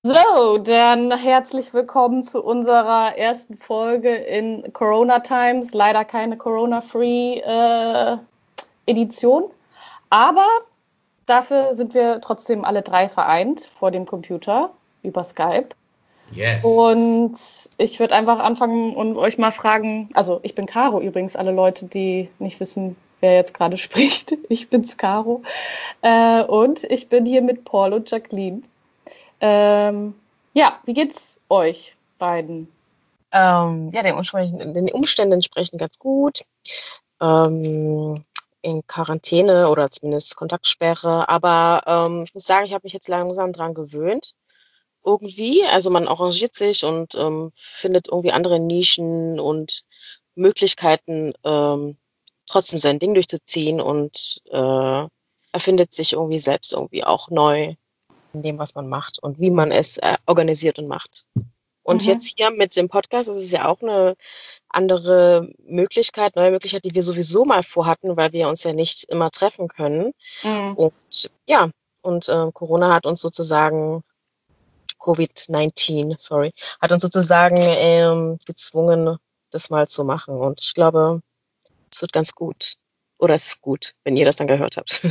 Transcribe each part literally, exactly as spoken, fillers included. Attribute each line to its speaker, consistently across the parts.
Speaker 1: So, dann herzlich willkommen zu unserer ersten Folge in Corona Times. Leider keine Corona-Free-Edition, äh, aber dafür sind wir trotzdem alle drei vereint vor dem Computer über Skype.
Speaker 2: Yes.
Speaker 1: Und ich würde einfach anfangen und euch mal fragen, also ich bin Caro übrigens, alle Leute, die nicht wissen, wer jetzt gerade spricht. Ich bin's, Caro. Äh, und ich bin hier mit Paul und Jacqueline. Ähm, ja, wie geht's euch beiden?
Speaker 3: Ähm, ja, den Umständen, den Umständen entsprechend ganz gut. Ähm, in Quarantäne oder zumindest Kontaktsperre. Aber ähm, ich muss sagen, ich habe mich jetzt langsam dran gewöhnt. Irgendwie. Also man arrangiert sich und ähm, findet irgendwie andere Nischen und Möglichkeiten, ähm, trotzdem sein Ding durchzuziehen und äh, erfindet sich irgendwie selbst irgendwie auch neu in dem, was man macht und wie man es äh, organisiert und macht. Und
Speaker 1: Mhm.
Speaker 3: jetzt hier mit dem Podcast, das ist ja auch eine andere Möglichkeit, neue Möglichkeit, die wir sowieso mal vorhatten, weil wir uns ja nicht immer treffen können.
Speaker 1: Mhm.
Speaker 3: Und ja, und äh, Corona hat uns sozusagen, Covid neunzehn, sorry, hat uns sozusagen ähm, gezwungen, das mal zu machen. Und ich glaube, es wird ganz gut. Oder es ist gut, wenn ihr das dann gehört habt.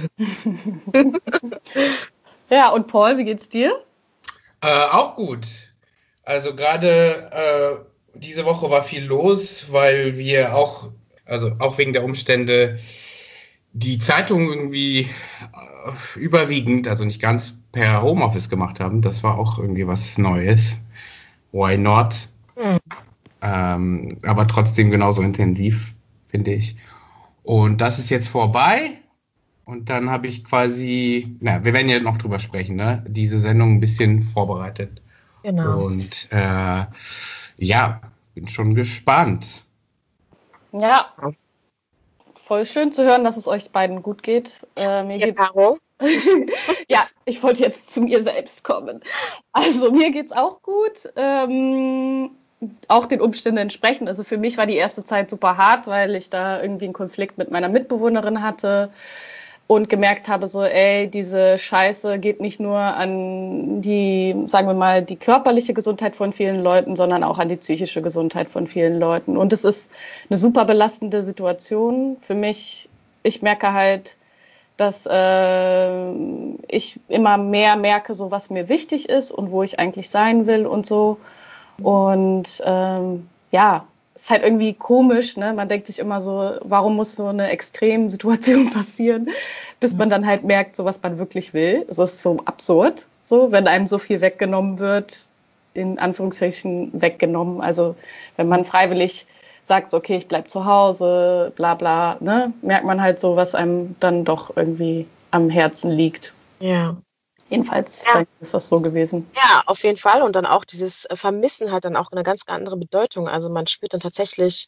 Speaker 1: Ja, und Paul, wie geht's dir?
Speaker 2: Äh, auch gut. Also gerade äh, diese Woche war viel los, weil wir auch, also auch wegen der Umstände, die Zeitung irgendwie äh, überwiegend, also nicht ganz per Homeoffice gemacht haben. Das war auch irgendwie was Neues. Why not?
Speaker 3: Hm.
Speaker 2: Ähm, aber trotzdem genauso intensiv, finde ich. Und das ist jetzt vorbei. Und dann habe ich quasi, na, wir werden ja noch drüber sprechen, ne? Diese Sendung ein bisschen vorbereitet.
Speaker 3: Genau.
Speaker 2: Und äh, ja, bin schon gespannt.
Speaker 1: Ja, voll schön zu hören, dass es euch beiden gut geht. Äh, mir
Speaker 3: Ja,
Speaker 1: geht's
Speaker 3: Caro?
Speaker 1: ja, ich wollte jetzt zu mir selbst kommen. Also mir geht's auch gut. Ähm, auch den Umständen entsprechend. Also für mich war die erste Zeit super hart, weil ich da irgendwie einen Konflikt mit meiner Mitbewohnerin hatte und gemerkt habe, so, ey, diese Scheiße geht nicht nur an die, sagen wir mal, die körperliche Gesundheit von vielen Leuten, sondern auch an die psychische Gesundheit von vielen Leuten. Und es ist eine super belastende Situation für mich. Ich merke halt, dass äh, ich immer mehr merke, so was mir wichtig ist und wo ich eigentlich sein will und so. Und ähm, ja, es ist halt irgendwie komisch, ne? Man denkt sich immer so, warum muss so eine Extremsituation passieren, bis man dann halt merkt, so was man wirklich will. Es ist so absurd, so, wenn einem so viel weggenommen wird, in Anführungszeichen weggenommen. Also wenn man freiwillig sagt, okay, ich bleib zu Hause, bla bla, ne, merkt man halt so, was einem dann doch irgendwie am Herzen liegt.
Speaker 3: Ja.
Speaker 1: Jedenfalls
Speaker 3: Ja.
Speaker 1: bei mir ist das so gewesen.
Speaker 3: Ja, auf jeden Fall. Und dann auch dieses Vermissen hat dann auch eine ganz andere Bedeutung. Also man spürt dann tatsächlich,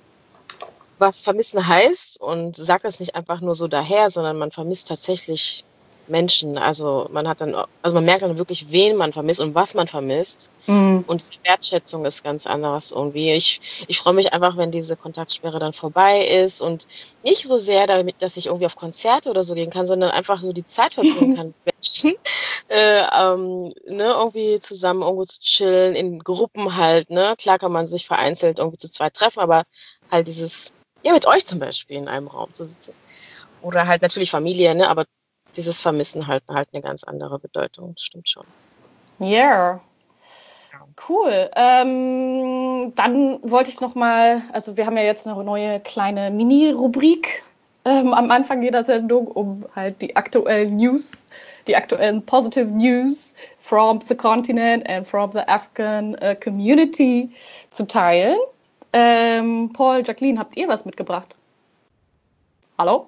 Speaker 3: was Vermissen heißt und sagt das nicht einfach nur so daher, sondern man vermisst tatsächlich Menschen. Also man hat dann, also man merkt dann wirklich, wen man vermisst und was man vermisst.
Speaker 1: Mhm.
Speaker 3: Und die Wertschätzung ist ganz anders irgendwie. Ich, ich freue mich einfach, wenn diese Kontaktsperre dann vorbei ist und nicht so sehr damit, dass ich irgendwie auf Konzerte oder so gehen kann, sondern einfach so die Zeit verbringen kann mit Menschen. Äh, ähm, ne, irgendwie zusammen irgendwo zu chillen, in Gruppen halt, ne? Klar kann man sich vereinzelt irgendwie zu zweit treffen, aber halt dieses, ja, mit euch zum Beispiel in einem Raum zu sitzen. Oder halt natürlich Familie, ne? Aber dieses Vermissen halt, halt eine ganz andere Bedeutung. Das stimmt schon.
Speaker 1: Yeah. Cool. Ähm, dann wollte ich noch mal, also wir haben ja jetzt eine neue kleine Mini-Rubrik ähm, am Anfang jeder Sendung, um halt die aktuellen News, die aktuellen positive News from the continent and from the African uh, community zu teilen. Ähm, Paul, Jacqueline, habt ihr was mitgebracht? Hallo?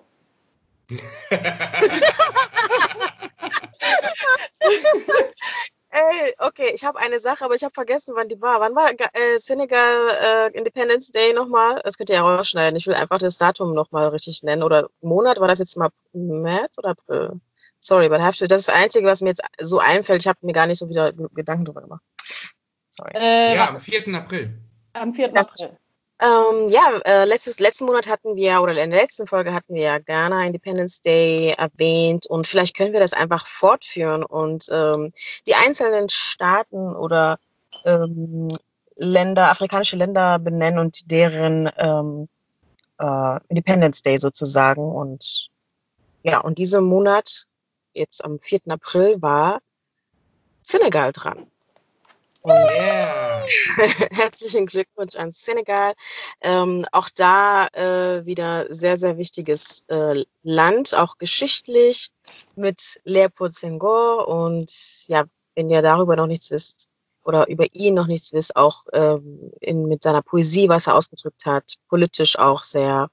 Speaker 3: Ey, okay, ich habe eine Sache, aber ich habe vergessen, wann die war. Wann war äh, Senegal äh, Independence Day nochmal? Das könnt ihr ja rausschneiden. Ich will einfach das Datum nochmal richtig nennen. Oder Monat, war das jetzt mal März oder April? Sorry, but I have to, das ist das Einzige, was mir jetzt so einfällt. Ich habe mir gar nicht so wieder Gedanken drüber gemacht. Sorry.
Speaker 1: Äh,
Speaker 2: Ja, am
Speaker 1: warte,
Speaker 2: vierten April.
Speaker 1: am vierten
Speaker 3: Ja.
Speaker 1: April.
Speaker 3: Ähm, ja, äh, letztes, letzten Monat hatten wir, oder in der letzten Folge hatten wir ja Ghana Independence Day erwähnt und vielleicht können wir das einfach fortführen und ähm, die einzelnen Staaten oder ähm, Länder, afrikanische Länder benennen und deren ähm, äh, Independence Day sozusagen. Und ja, und diesen Monat, jetzt am vierten April, war Senegal dran. Und
Speaker 2: Yeah.
Speaker 3: herzlichen Glückwunsch an Senegal. Ähm, auch da äh, wieder sehr, sehr wichtiges äh, Land, auch geschichtlich mit Léopold Senghor. Und ja, wenn ihr darüber noch nichts wisst oder über ihn noch nichts wisst, auch ähm, in, mit seiner Poesie, was er ausgedrückt hat, politisch auch sehr,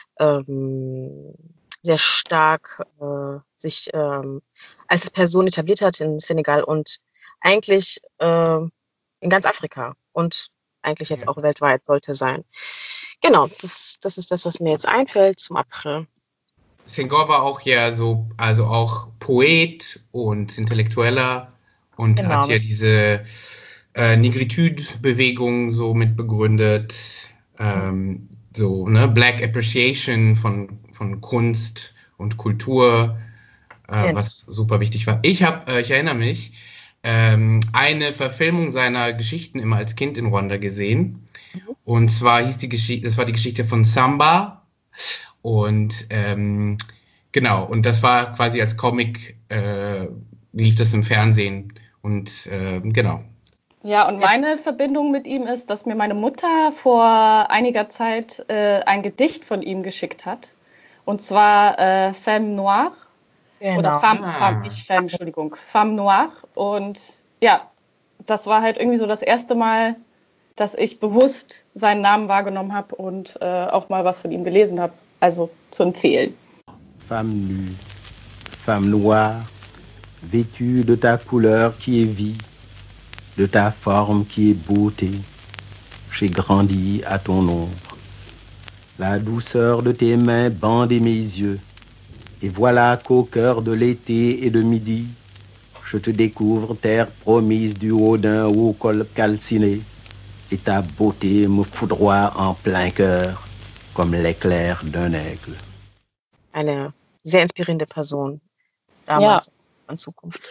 Speaker 3: ähm, sehr stark äh, sich ähm, als Person etabliert hat in Senegal und eigentlich äh, in ganz Afrika und eigentlich jetzt
Speaker 2: Ja.
Speaker 3: auch weltweit sollte sein. Genau, das, das ist das, was mir jetzt einfällt zum April.
Speaker 2: Senghor war auch ja so, also auch Poet und Intellektueller und
Speaker 3: Genau,
Speaker 2: hat ja
Speaker 3: mit,
Speaker 2: diese äh, Negritude-Bewegung so mitbegründet, ähm, so, ne, Black Appreciation von, von Kunst und Kultur, äh,
Speaker 3: ja,
Speaker 2: was super wichtig war. Ich habe, äh, ich erinnere mich, ähm, eine Verfilmung seiner Geschichten immer als Kind in Ruanda gesehen. Und zwar hieß die Geschichte, das war die Geschichte von Samba. Und ähm, genau, und das war quasi als Comic, äh, lief das im Fernsehen. Und äh, genau.
Speaker 1: Ja, und meine Verbindung mit ihm ist, dass mir meine Mutter vor einiger Zeit äh, ein Gedicht von ihm geschickt hat. Und zwar äh, Femme Noire. Oder
Speaker 3: genau.
Speaker 1: Femme, Femme,
Speaker 2: Ah,
Speaker 1: nicht Femme, Entschuldigung, Femme Noire. Und ja, das war halt irgendwie so das erste Mal, dass ich bewusst seinen Namen wahrgenommen habe und äh, auch mal was von ihm gelesen habe. Also zu empfehlen.
Speaker 4: Femme nue, femme noire, vêtue de ta couleur qui est vie, de ta forme qui est beauté, j'ai grandi à ton ombre. La douceur de tes mains bandait mes yeux, et voilà qu'au cœur de l'été et de midi, je te découvre terre promise du haut d'un haut col calciné, et ta beauté me foudroie en plein cœur, comme l'éclair d'un aigle.
Speaker 3: Eine sehr inspirierende Person damals ja. In Zukunft.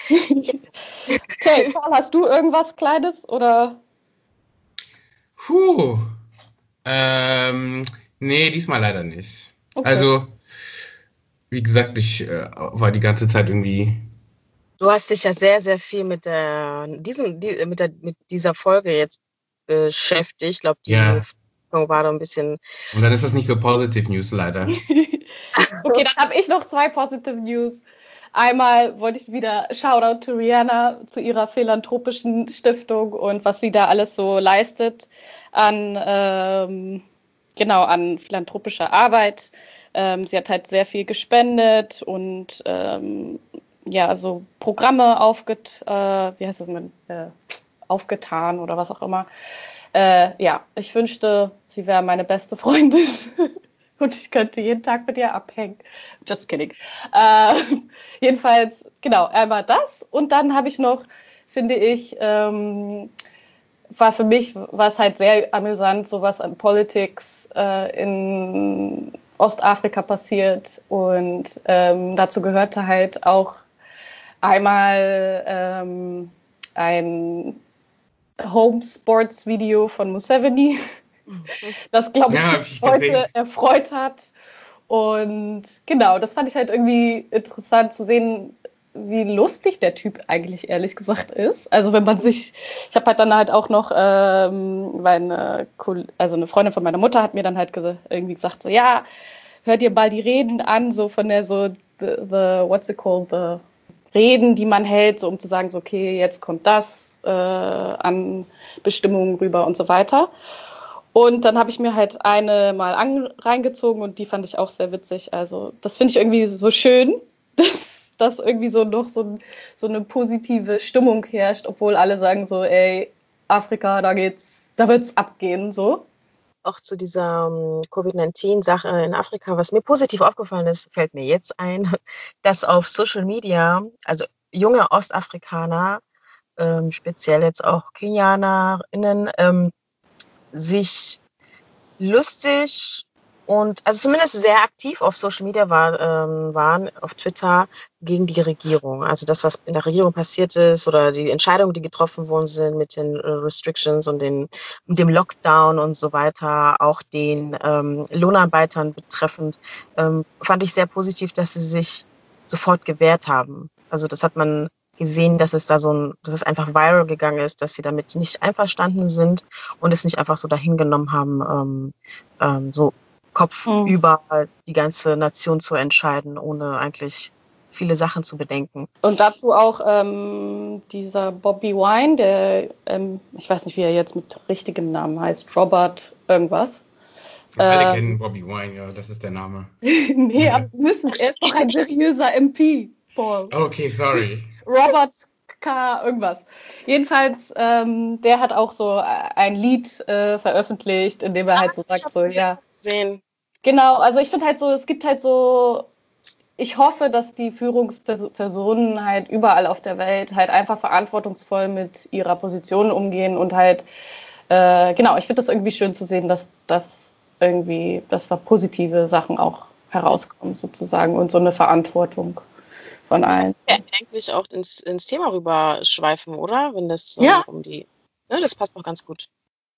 Speaker 1: Okay, Karl, hast du irgendwas Kleines oder?
Speaker 2: Puh. Ähm, nee, diesmal leider nicht.
Speaker 1: Okay.
Speaker 2: Also, wie gesagt, ich äh, war die ganze Zeit irgendwie.
Speaker 3: Du hast dich ja sehr, sehr viel mit der, diesen, die, mit, der, mit dieser Folge jetzt beschäftigt. Ich glaube, die
Speaker 2: Ja.
Speaker 3: Folge war da ein bisschen.
Speaker 2: Und dann ist das nicht so Positive News leider.
Speaker 1: Okay, dann habe ich noch zwei Positive News. Einmal wollte ich wieder Shoutout to Rihanna zu ihrer philanthropischen Stiftung und was sie da alles so leistet an, ähm, genau, an philanthropischer Arbeit. Ähm, sie hat halt sehr viel gespendet und ähm, ja, so Programme aufget, äh, wie heißt das, äh, aufgetan oder was auch immer. Äh, ja, ich wünschte, sie wäre meine beste Freundin. Und ich könnte jeden Tag mit ihr abhängen. Just kidding. Äh, jedenfalls, genau, einmal das. Und dann habe ich noch, finde ich, ähm, war für mich, war es halt sehr amüsant, sowas an Politics äh, in Ostafrika passiert. Und ähm, dazu gehörte halt auch einmal ähm, ein Home-Sports-Video von Museveni, das, glaube ich,
Speaker 2: Ja,
Speaker 1: ich Leute erfreut hat. Und genau, das fand ich halt irgendwie interessant zu sehen, wie lustig der Typ eigentlich ehrlich gesagt ist. Also wenn man sich, ich habe halt dann halt auch noch, ähm, meine, also eine Freundin von meiner Mutter hat mir dann halt gesagt, irgendwie gesagt, so ja, hört ihr mal die Reden an, so von der so, the, the what's it called, the Reden, die man hält, so um zu sagen, so okay, jetzt kommt das äh, an Bestimmungen rüber und so weiter. Und dann habe ich mir halt eine mal an, reingezogen und die fand ich auch sehr witzig. Also das finde ich irgendwie so schön, dass, dass irgendwie so noch so, so eine positive Stimmung herrscht, obwohl alle sagen so, ey, Afrika, da geht's, da wird's abgehen, so.
Speaker 3: Auch zu dieser um, Covid neunzehn Sache in Afrika, was mir positiv aufgefallen ist, fällt mir jetzt ein, dass auf Social Media, also junge Ostafrikaner, ähm, speziell jetzt auch KenianerInnen, ähm, sich lustig und also zumindest sehr aktiv auf Social Media war, ähm, waren, auf Twitter, gegen die Regierung. Also das, was in der Regierung passiert ist oder die Entscheidungen, die getroffen worden sind mit den äh, Restrictions und den, dem Lockdown und so weiter, auch den ähm, Lohnarbeitern betreffend, ähm, fand ich sehr positiv, dass sie sich sofort gewehrt haben. Also das hat man gesehen, dass es da so ein, dass es einfach viral gegangen ist, dass sie damit nicht einverstanden sind und es nicht einfach so dahingenommen haben, ähm, ähm, so Kopf
Speaker 1: Mhm.
Speaker 3: über die ganze Nation zu entscheiden, ohne eigentlich viele Sachen zu bedenken.
Speaker 1: Und dazu auch ähm, dieser Bobby Wine, der, ähm, ich weiß nicht, wie er jetzt mit richtigem Namen heißt, Robert irgendwas.
Speaker 2: Alle
Speaker 1: Ähm,
Speaker 2: kennen Bobby Wine, ja, das ist der Name.
Speaker 1: nee, aber wir müssen, er ist doch ein seriöser M P, Paul.
Speaker 2: Okay, sorry.
Speaker 1: Robert K. irgendwas. Jedenfalls, ähm, der hat auch so ein Lied äh, veröffentlicht, in dem er halt so
Speaker 3: Ich hab
Speaker 1: sagt, so,
Speaker 3: das
Speaker 1: ja,
Speaker 3: gesehen.
Speaker 1: genau, also ich finde halt so, es gibt halt so, ich hoffe, dass die Führungspersonen halt überall auf der Welt halt einfach verantwortungsvoll mit ihrer Position umgehen und halt, äh, genau, ich finde das irgendwie schön zu sehen, dass das irgendwie, dass da positive Sachen auch herauskommen sozusagen und so eine Verantwortung von allen.
Speaker 3: Ja, eigentlich auch ins, ins Thema rüberschweifen, oder? Wenn das so
Speaker 1: Ja.
Speaker 3: um die. Ne, das passt doch ganz gut.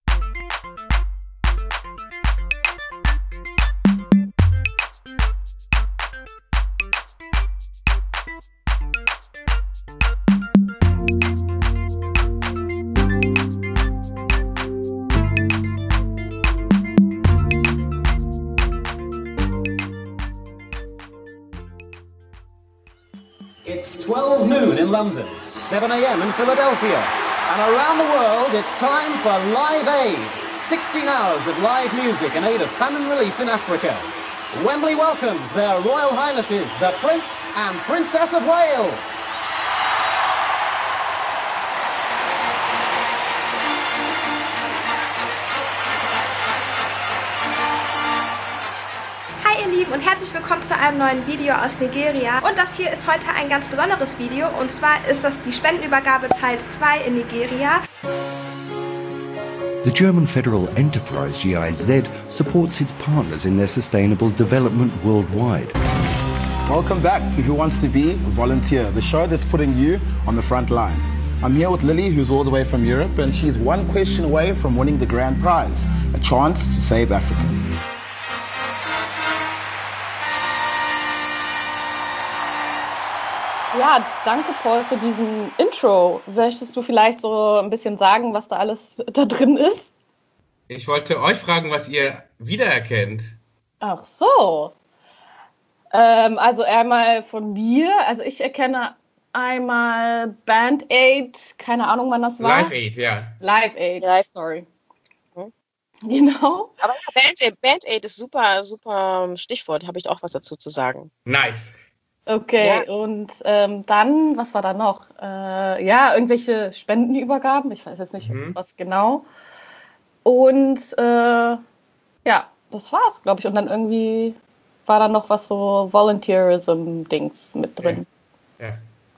Speaker 5: It's twelve noon in London, seven a.m. in Philadelphia, and around the world it's time for Live Aid, sixteen hours of live music in aid of famine relief in Africa. Wembley welcomes their Royal Highnesses, the Prince and Princess of Wales.
Speaker 6: Hi ihr Lieben und herzlich willkommen zu einem neuen Video aus Nigeria. Und das hier ist heute ein ganz besonderes Video, und zwar ist das die Spendenübergabe Teil zwei in Nigeria.
Speaker 7: The German federal enterprise G I Z supports its partners in their sustainable development worldwide.
Speaker 8: Welcome back to Who Wants to Be a Volunteer, the show that's putting you on the front lines. I'm here with Lily, who's all the way from Europe, and she's one question away from winning the grand prize, a chance to save Africa.
Speaker 1: Ja, danke Paul für diesen Intro. Möchtest du vielleicht so ein bisschen sagen, was da alles da drin ist?
Speaker 2: Ich wollte euch fragen, was ihr wiedererkennt.
Speaker 1: Ach so. Ähm, also einmal von mir. Also ich erkenne einmal Band Aid. Keine Ahnung, wann das war.
Speaker 2: Live Aid, ja.
Speaker 1: Live Aid,
Speaker 3: Live.
Speaker 1: sorry.
Speaker 3: Mhm.
Speaker 1: Genau.
Speaker 3: Aber ja, Band Aid, Band Aid ist super, super Stichwort. Habe ich auch was dazu zu sagen.
Speaker 2: Nice.
Speaker 1: Okay,
Speaker 3: Ja.
Speaker 1: und ähm, dann, was war da noch? Äh, ja, irgendwelche Spendenübergaben. Ich weiß jetzt nicht,
Speaker 2: Mhm.
Speaker 1: was genau. Und äh, ja, das war's, glaube ich. Und dann irgendwie war da noch was so Volunteerism-Dings mit drin.
Speaker 2: Ja.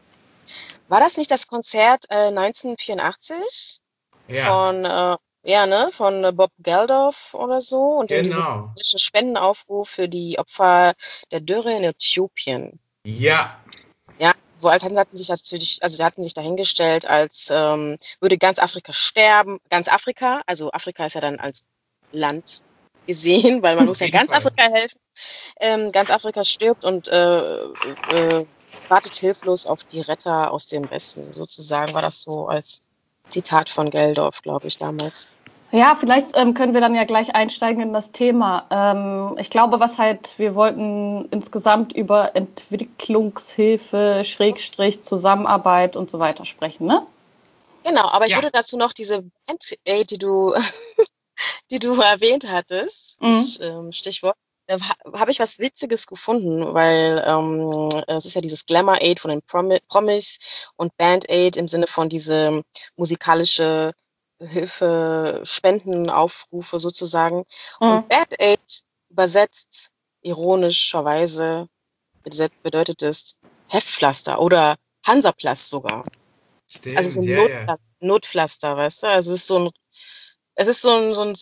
Speaker 3: War das nicht das Konzert äh, neunzehnhundertvierundachtzig
Speaker 2: Ja,
Speaker 3: von, äh, ja, ne, von äh, Bob Geldof oder so? Und in diesem
Speaker 2: genau.
Speaker 3: Spendenaufruf für die Opfer der Dürre in Äthiopien.
Speaker 2: Ja,
Speaker 3: Wo Alternativen hatten sich natürlich, also die hatten sich dahingestellt, als ähm, würde ganz Afrika sterben. Ganz Afrika, also Afrika ist ja dann als Land gesehen, weil man muss ja
Speaker 2: jeden
Speaker 3: ganz
Speaker 2: Fall.
Speaker 3: Afrika helfen. Ähm, ganz Afrika stirbt und äh, äh, wartet hilflos auf die Retter aus dem Westen. Sozusagen war das so als Zitat von Geldof, glaube ich, damals.
Speaker 1: Ja, vielleicht ähm, können wir dann ja gleich einsteigen in das Thema. Ähm, ich glaube, was halt, wir wollten insgesamt über Entwicklungshilfe, Schrägstrich, Zusammenarbeit und so weiter sprechen, ne?
Speaker 3: Genau, aber ich
Speaker 2: Ja.
Speaker 3: würde dazu noch diese Band Aid, die du, die du erwähnt hattest, das ähm, Stichwort, da ha- habe ich was Witziges gefunden, weil ähm, es ist ja dieses Glamour Aid von den Promi Promis und Band Aid im Sinne von diese musikalische Hilfe, Spendenaufrufe sozusagen.
Speaker 1: Mhm.
Speaker 3: Und Band Aid übersetzt ironischerweise beset- bedeutet es Heftpflaster oder Hansaplast sogar.
Speaker 2: stimmt.
Speaker 3: Also so ein
Speaker 2: ja,
Speaker 3: Notpflaster,
Speaker 2: ja.
Speaker 3: Notpflaster, weißt du? Also es ist so ein, es ist so ein, so ein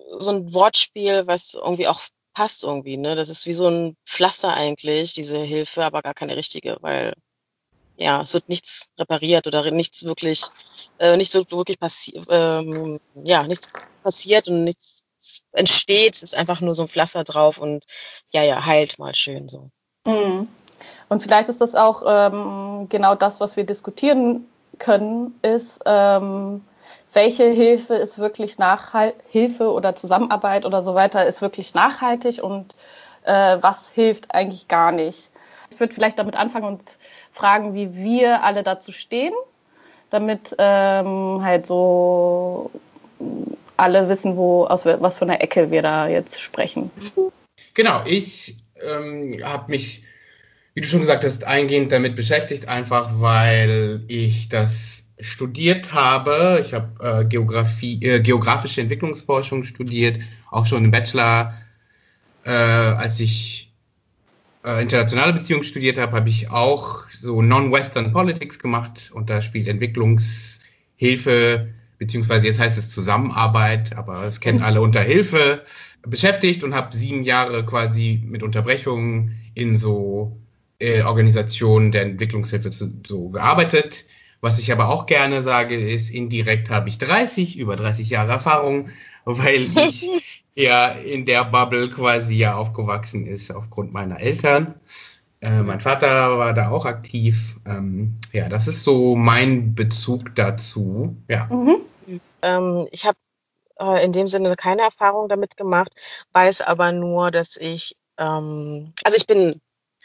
Speaker 3: so ein Wortspiel, was irgendwie auch passt irgendwie, ne? Das ist wie so ein Pflaster eigentlich, diese Hilfe, aber gar keine richtige, weil ja, es wird nichts repariert oder nichts wirklich, äh, nichts wird wirklich passiert, ähm, ja, nichts passiert und nichts entsteht, ist einfach nur so ein Pflaster drauf und ja, ja, heilt mal schön so.
Speaker 1: Mhm. Und vielleicht ist das auch ähm, genau das, was wir diskutieren können, ist, ähm, welche Hilfe ist wirklich nachhaltig, Hilfe oder Zusammenarbeit oder so weiter ist wirklich nachhaltig und äh, was hilft eigentlich gar nicht. Ich würde vielleicht damit anfangen und fragen, wie wir alle dazu stehen, damit ähm, halt so alle wissen, wo, aus was für einer Ecke wir da jetzt sprechen.
Speaker 2: Genau, ich ähm, habe mich, wie du schon gesagt hast, eingehend damit beschäftigt, einfach weil ich das studiert habe. Ich habe äh, Geografie, äh, geografische Entwicklungsforschung studiert, auch schon im Bachelor. Äh, als ich äh, internationale Beziehungen studiert habe, habe ich auch so Non-Western Politics gemacht und da spielt Entwicklungshilfe, beziehungsweise jetzt heißt es Zusammenarbeit, aber es kennen alle unter Hilfe, beschäftigt und habe sieben Jahre quasi mit Unterbrechungen in so äh, Organisationen der Entwicklungshilfe zu, so gearbeitet. Was ich aber auch gerne sage, ist, indirekt habe ich dreißig, über dreißig Jahre Erfahrung, weil ich ja in der Bubble quasi ja aufgewachsen ist aufgrund meiner Eltern. Äh, mein Vater war da auch aktiv. Ähm, ja, das ist so mein Bezug dazu. Ja.
Speaker 3: Mhm. Ähm, ich habe äh, in dem Sinne keine Erfahrung damit gemacht, weiß aber nur, dass ich, ähm, also ich bin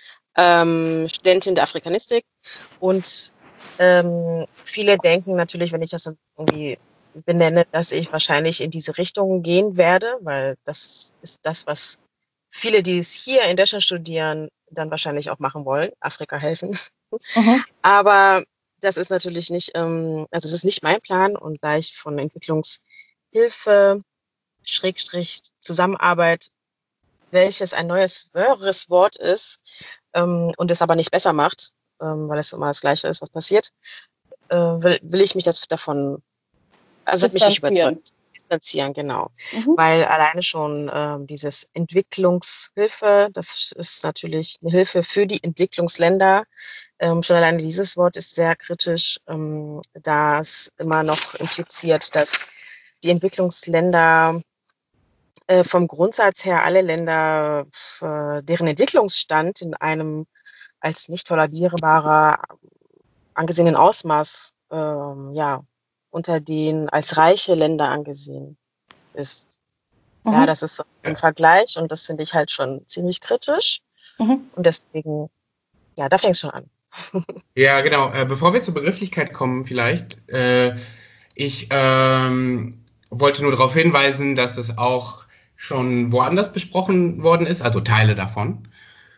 Speaker 3: ähm, Studentin der Afrikanistik und ähm, viele denken natürlich, wenn ich das dann irgendwie benenne, dass ich wahrscheinlich in diese Richtung gehen werde, weil das ist das, was viele, die es hier in Deutschland studieren, dann wahrscheinlich auch machen wollen, Afrika helfen.
Speaker 1: Mhm.
Speaker 3: Aber das ist natürlich nicht, ähm, also das ist nicht mein Plan und da ich von Entwicklungshilfe, Schrägstrich Zusammenarbeit, welches ein neues, höheres Wort ist ähm, und es aber nicht besser macht, ähm, weil es immer das Gleiche ist, was passiert, äh, will, will ich mich das davon, also es hat mich nicht überzeugt. Distanzieren, genau. Mhm. Weil alleine schon ähm, dieses Entwicklungshilfe, das ist natürlich eine Hilfe für die Entwicklungsländer. Ähm, schon alleine dieses Wort ist sehr kritisch, ähm, da es immer noch impliziert, dass die Entwicklungsländer äh, vom Grundsatz her alle Länder, äh, deren Entwicklungsstand in einem als nicht tolerierbarer angesehenen Ausmaß ähm, ja, unter den als reiche Länder angesehen ist. Mhm. Ja, das ist ein Vergleich und das finde ich halt schon ziemlich kritisch. Mhm. Und deswegen, ja, da fängt es schon an.
Speaker 2: Ja, genau. Äh, bevor wir zur Begrifflichkeit kommen vielleicht, äh, ich ähm, wollte nur darauf hinweisen, dass es auch schon woanders besprochen worden ist, also Teile davon.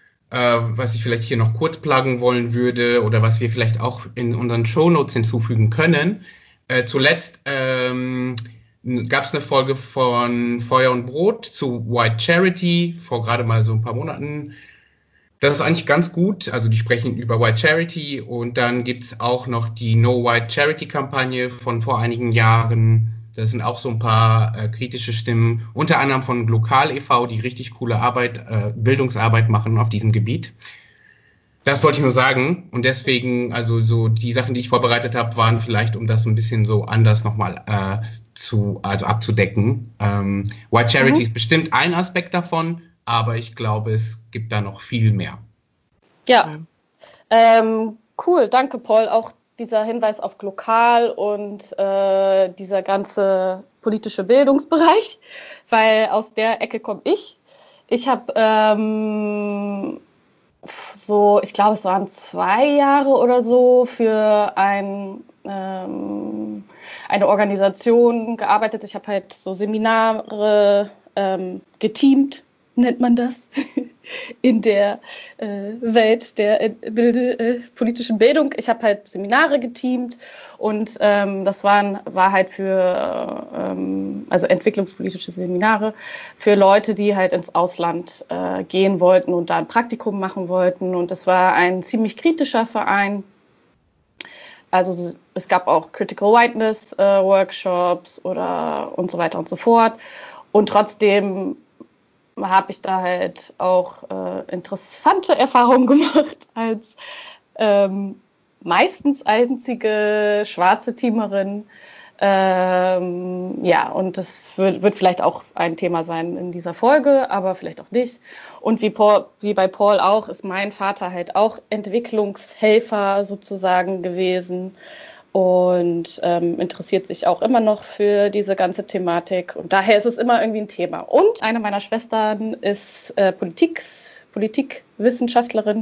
Speaker 2: Äh, was ich vielleicht hier noch kurz pluggen wollen würde oder was wir vielleicht auch in unseren Shownotes hinzufügen können. Äh, zuletzt ähm, gab es eine Folge von Feuer und Brot zu White Charity vor gerade mal so ein paar Monaten. Das ist eigentlich ganz gut. Also die sprechen über White Charity und dann gibt es auch noch die No White Charity Kampagne von vor einigen Jahren. Das sind auch so ein paar äh, kritische Stimmen, unter anderem von Glokal e V, die richtig coole Arbeit, äh, Bildungsarbeit machen auf diesem Gebiet. Das wollte ich nur sagen und deswegen, also so die Sachen, die ich vorbereitet habe, waren vielleicht, um das ein bisschen so anders nochmal äh, zu, also abzudecken. Ähm, White Charity mhm. ist bestimmt ein Aspekt davon, aber ich glaube, es gibt da noch viel mehr.
Speaker 1: Ja, ähm, cool, danke Paul. Auch dieser Hinweis auf Glokal und äh, dieser ganze politische Bildungsbereich, weil aus der Ecke komme ich. Ich habe ähm, so, ich glaube, es waren zwei Jahre oder so für ein, ähm, eine Organisation gearbeitet. Ich habe halt so Seminare ähm, geteamt, nennt man das, in der äh, Welt der äh, Bilde, äh, politischen Bildung. Ich habe halt Seminare geteamt und ähm, das waren, war halt für, ähm, also entwicklungspolitische Seminare für Leute, die halt ins Ausland äh, gehen wollten und da ein Praktikum machen wollten. Und das war ein ziemlich kritischer Verein. Also es gab auch Critical Whiteness äh, Workshops oder und so weiter und so fort. und trotzdem habe ich da halt auch äh, interessante Erfahrungen gemacht als ähm, meistens einzige schwarze Teamerin. Ähm, ja, und das wird, wird vielleicht auch ein Thema sein in dieser Folge, aber vielleicht auch nicht. Und wie, Paul, wie bei Paul auch, ist mein Vater halt auch Entwicklungshelfer sozusagen gewesen und ähm, interessiert sich auch immer noch für diese ganze Thematik. Und daher ist es immer irgendwie ein Thema. Und eine meiner Schwestern ist äh, Politik, Politikwissenschaftlerin.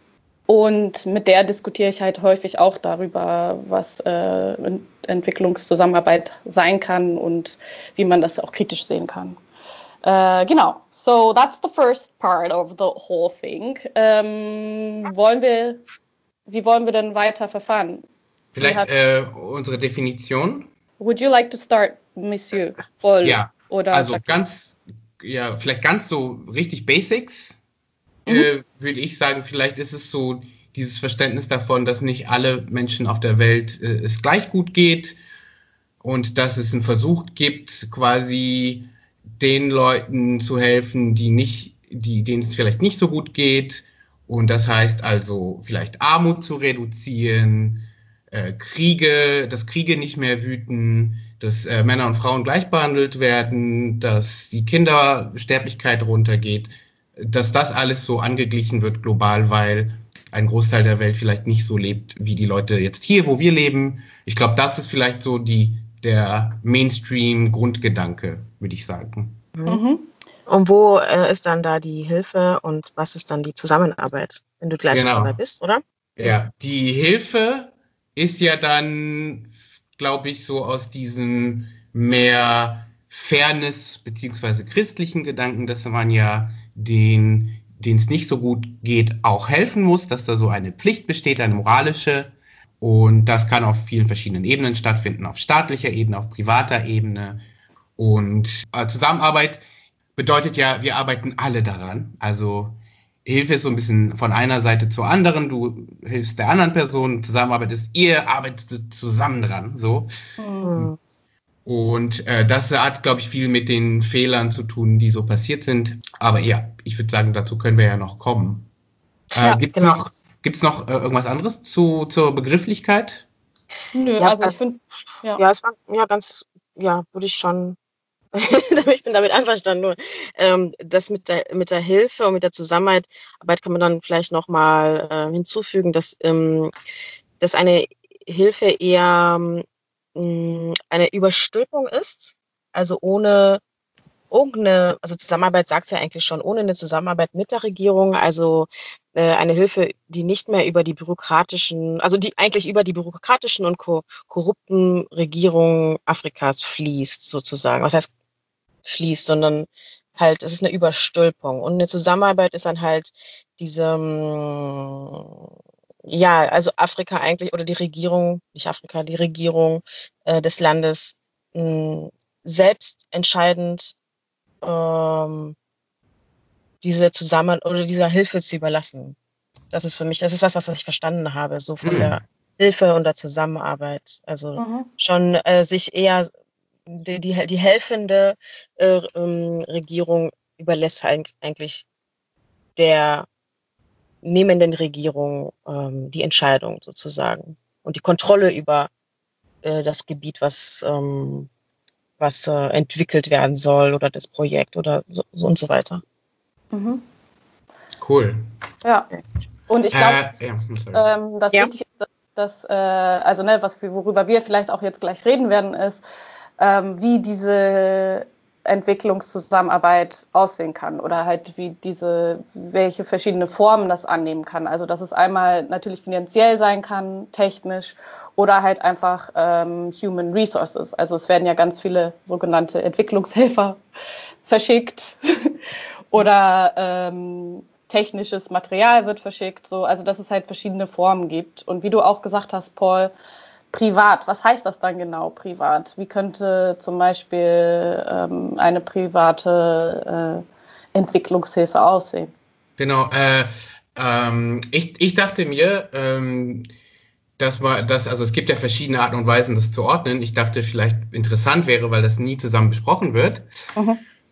Speaker 1: Und mit der diskutiere ich halt häufig auch darüber, was äh, Entwicklungszusammenarbeit sein kann und wie man das auch kritisch sehen kann. Äh, genau, so that's the first part of the whole thing. Ähm, wollen wir, wie wollen wir denn weiter verfahren?
Speaker 2: Vielleicht äh, unsere Definition?
Speaker 1: Would you like to start, Monsieur Paul?
Speaker 2: Ja,
Speaker 1: oder
Speaker 2: also
Speaker 1: Jacques?
Speaker 2: ganz, ja, vielleicht ganz so richtig Basics, mhm. äh, würde ich sagen, vielleicht ist es so dieses Verständnis davon, dass nicht alle Menschen auf der Welt äh, es gleich gut geht und dass es einen Versuch gibt, quasi den Leuten zu helfen, die nicht, die, denen es vielleicht nicht so gut geht. Und das heißt also vielleicht Armut zu reduzieren, äh, Kriege, dass Kriege nicht mehr wüten, dass äh, Männer und Frauen gleich behandelt werden, dass die Kindersterblichkeit runtergeht, dass das alles so angeglichen wird global, weil ein Großteil der Welt vielleicht nicht so lebt, wie die Leute jetzt hier, wo wir leben. Ich glaube, das ist vielleicht so die, der Mainstream-Grundgedanke, würde ich sagen.
Speaker 3: Mhm. Und wo äh, ist dann da die Hilfe und was ist dann die Zusammenarbeit, wenn du gleich
Speaker 2: Genau.
Speaker 3: dabei bist, oder?
Speaker 2: Ja, die Hilfe ist ja dann, glaube ich, so aus diesem mehr Fairness beziehungsweise christlichen Gedanken, dass man ja den, denen es nicht so gut geht, auch helfen muss, dass da so eine Pflicht besteht, eine moralische. Und das kann auf vielen verschiedenen Ebenen stattfinden, auf staatlicher Ebene, auf privater Ebene. Und äh, Zusammenarbeit bedeutet ja, wir arbeiten alle daran. Also Hilfe ist so ein bisschen von einer Seite zur anderen. Du hilfst der anderen Person. Zusammenarbeit ist, ihr arbeitet zusammen dran. So.
Speaker 3: Mhm.
Speaker 2: Und äh, das hat, glaube ich, viel mit den Fehlern zu tun, die so passiert sind. Aber ja, ich würde sagen, dazu können wir ja noch kommen. Äh,
Speaker 3: Ja,
Speaker 2: gibt's
Speaker 3: genau.
Speaker 2: noch, gibt's noch äh, irgendwas anderes zu, zur Begrifflichkeit?
Speaker 1: Nö,
Speaker 3: Ja,
Speaker 1: also ich
Speaker 3: also-
Speaker 1: finde, ja.
Speaker 3: Ja, es war ja ganz, ja, würde ich schon, ich bin damit einverstanden, nur ähm, das mit der, mit der Hilfe und mit der Zusammenarbeit Arbeit kann man dann vielleicht nochmal äh, hinzufügen, dass, ähm, dass eine Hilfe eher ähm, eine Überstülpung ist, also ohne irgendeine, also Zusammenarbeit sagt es ja eigentlich schon, ohne eine Zusammenarbeit mit der Regierung, also äh, eine Hilfe, die nicht mehr über die bürokratischen, also die eigentlich über die bürokratischen und ko korrupten Regierungen Afrikas fließt, sozusagen. Was heißt fließt, sondern halt, es ist eine Überstülpung. Und eine Zusammenarbeit ist dann halt diese, mm, ja, also Afrika eigentlich, oder die Regierung, nicht Afrika, die Regierung äh, des Landes mh, selbst entscheidend ähm, diese Zusammen- oder dieser Hilfe zu überlassen. Das ist für mich, das ist was, was ich verstanden habe, so von
Speaker 2: Mhm.
Speaker 3: der Hilfe und der Zusammenarbeit. Also
Speaker 1: Mhm.
Speaker 3: schon äh, sich eher die, die, die helfende äh, ähm, Regierung überlässt eig- eigentlich der nehmenden Regierung ähm, die Entscheidung sozusagen und die Kontrolle über äh, das Gebiet, was, ähm, was äh, entwickelt werden soll oder das Projekt oder so, so und so weiter.
Speaker 1: Mhm.
Speaker 2: Cool.
Speaker 1: Ja. Und ich glaube,
Speaker 2: Äh, ja, sorry.
Speaker 1: ähm, das
Speaker 3: Ja.
Speaker 1: wichtig ist, dass, dass äh, also ne, was wir, worüber wir vielleicht auch jetzt gleich reden werden, ist, ähm, wie diese Entwicklungszusammenarbeit aussehen kann oder halt wie diese, welche verschiedene Formen das annehmen kann. Also dass es einmal natürlich finanziell sein kann, technisch oder halt einfach ähm, Human Resources. Also es werden ja ganz viele sogenannte Entwicklungshelfer verschickt oder ähm, technisches Material wird verschickt. So. Also dass es halt verschiedene Formen gibt. Und wie du auch gesagt hast, Paul, privat, was heißt das dann genau, privat? Wie könnte zum Beispiel ähm, eine private äh, Entwicklungshilfe aussehen?
Speaker 2: Genau, äh, ähm, ich, ich dachte mir, ähm, dass man, dass, also es gibt ja verschiedene Arten und Weisen, das zu ordnen. Ich dachte, vielleicht interessant wäre, weil das nie zusammen besprochen wird,
Speaker 1: Mhm.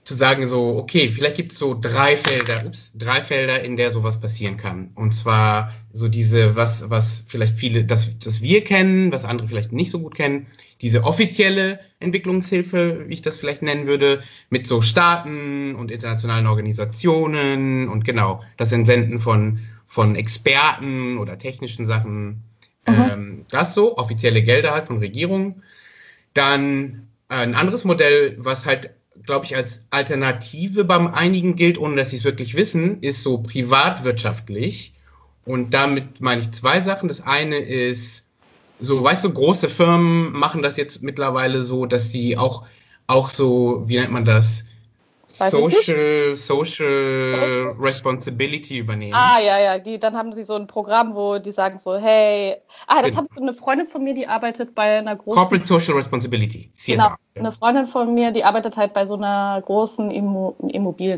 Speaker 2: zu sagen so, okay, vielleicht gibt es so drei Felder, ups, drei Felder, in der sowas passieren kann. Und zwar so diese, was, was vielleicht viele, das, das wir kennen, was andere vielleicht nicht so gut kennen, diese offizielle Entwicklungshilfe, wie ich das vielleicht nennen würde, mit so Staaten und internationalen Organisationen und genau, das Entsenden von, von Experten oder technischen Sachen. Mhm. Ähm, das so, offizielle Gelder halt von Regierungen. Dann äh, ein anderes Modell, was halt, glaube ich, als Alternative beim einigen gilt, ohne dass sie es wirklich wissen, ist so privatwirtschaftlich. Und damit meine ich zwei Sachen. Das eine ist, so, weißt du, große Firmen machen das jetzt mittlerweile so, dass sie auch, auch so, wie nennt man das, Social, Social Responsibility übernehmen.
Speaker 1: Ah, ja, ja, die, dann haben sie so ein Programm, wo die sagen so, hey, ah, das hat eine Freundin von mir, die arbeitet bei einer großen...
Speaker 2: Corporate Social Responsibility, C S R.
Speaker 1: Genau, eine Freundin von mir, die arbeitet halt bei so einer großen Immo Immobilien,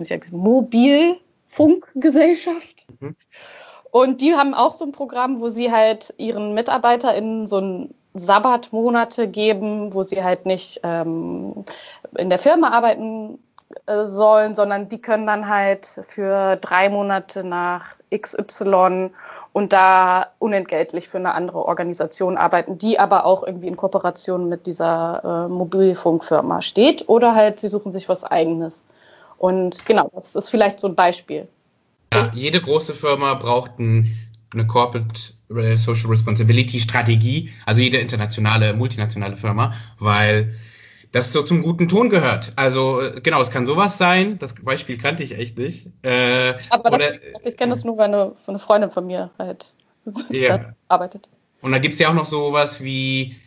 Speaker 1: Mobilfunkgesellschaft. Mhm. Und die haben auch so ein Programm, wo sie halt ihren MitarbeiterInnen so ein Sabbatmonate geben, wo sie halt nicht ähm, in der Firma arbeiten sollen, sondern die können dann halt für drei Monate nach X Y und da unentgeltlich für eine andere Organisation arbeiten, die aber auch irgendwie in Kooperation mit dieser äh, Mobilfunkfirma steht, oder halt sie suchen sich was Eigenes. Und genau, das ist vielleicht so ein Beispiel.
Speaker 2: Ja, jede große Firma braucht ein, eine Corporate Social Responsibility Strategie, also jede internationale, multinationale Firma, weil das so zum guten Ton gehört. Also genau, es kann sowas sein, das Beispiel kannte ich echt nicht. Äh,
Speaker 1: Aber das, oder, ich kenne das nur, weil eine, eine Freundin von mir halt
Speaker 2: yeah.
Speaker 1: arbeitet.
Speaker 2: Und da gibt es ja auch noch sowas wie,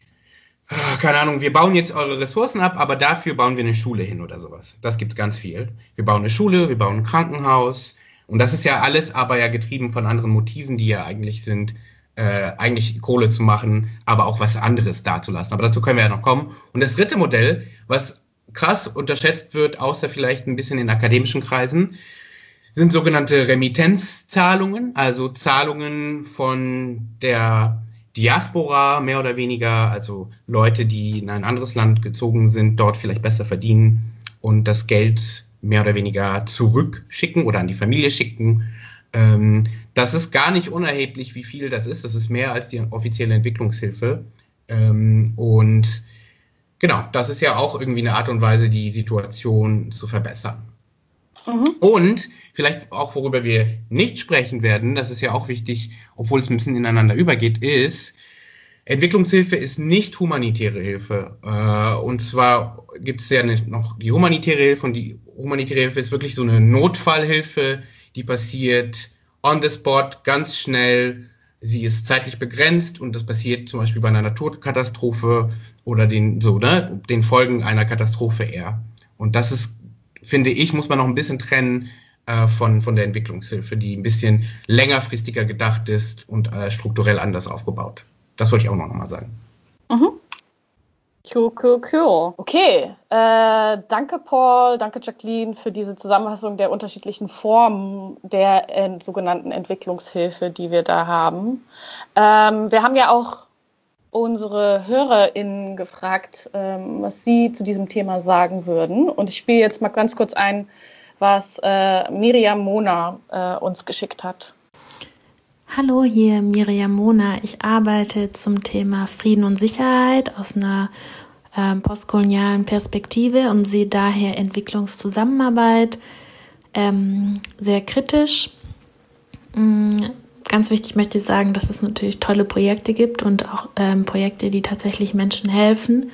Speaker 2: keine Ahnung, wir bauen jetzt eure Ressourcen ab, aber dafür bauen wir eine Schule hin oder sowas. Das gibt es ganz viel. Wir bauen eine Schule, wir bauen ein Krankenhaus und das ist ja alles aber ja getrieben von anderen Motiven, die ja eigentlich sind, Äh, eigentlich Kohle zu machen, aber auch was anderes dazulassen. Aber dazu können wir ja noch kommen. Und das dritte Modell, was krass unterschätzt wird, außer vielleicht ein bisschen in akademischen Kreisen, sind sogenannte Remittenzzahlungen, also Zahlungen von der Diaspora, mehr oder weniger, also Leute, die in ein anderes Land gezogen sind, dort vielleicht besser verdienen und das Geld mehr oder weniger zurückschicken oder an die Familie schicken. Ähm, das ist gar nicht unerheblich, wie viel das ist. Das ist mehr als die offizielle Entwicklungshilfe. Ähm, und genau, das ist ja auch irgendwie eine Art und Weise, die Situation zu verbessern. Mhm. Und vielleicht auch, worüber wir nicht sprechen werden, das ist ja auch wichtig, obwohl es ein bisschen ineinander übergeht, ist, Entwicklungshilfe ist nicht humanitäre Hilfe. Äh, und zwar gibt es ja noch die humanitäre Hilfe, und die humanitäre Hilfe ist wirklich so eine Notfallhilfe, die passiert on the spot, ganz schnell. Sie ist zeitlich begrenzt und das passiert zum Beispiel bei einer Naturkatastrophe oder den, so, ne, den Folgen einer Katastrophe eher. Und das ist, finde ich, muss man noch ein bisschen trennen äh, von, von der Entwicklungshilfe, die ein bisschen längerfristiger gedacht ist und äh, strukturell anders aufgebaut. Das wollte ich auch noch mal sagen.
Speaker 1: Mhm. Cool, cool, cool. Okay, äh, danke Paul, danke Jacqueline für diese Zusammenfassung der unterschiedlichen Formen der äh, sogenannten Entwicklungshilfe, die wir da haben. Ähm, wir haben ja auch unsere HörerInnen gefragt, ähm, was sie zu diesem Thema sagen würden. Und ich spiele jetzt mal ganz kurz ein, was äh, Miriam Mona äh, uns geschickt hat.
Speaker 9: Hallo, hier Miriam Mona. Ich arbeite zum Thema Frieden und Sicherheit aus einer äh, postkolonialen Perspektive und sehe daher Entwicklungszusammenarbeit ähm, sehr kritisch. Mhm. Ganz wichtig möchte ich sagen, dass es natürlich tolle Projekte gibt und auch ähm, Projekte, die tatsächlich Menschen helfen.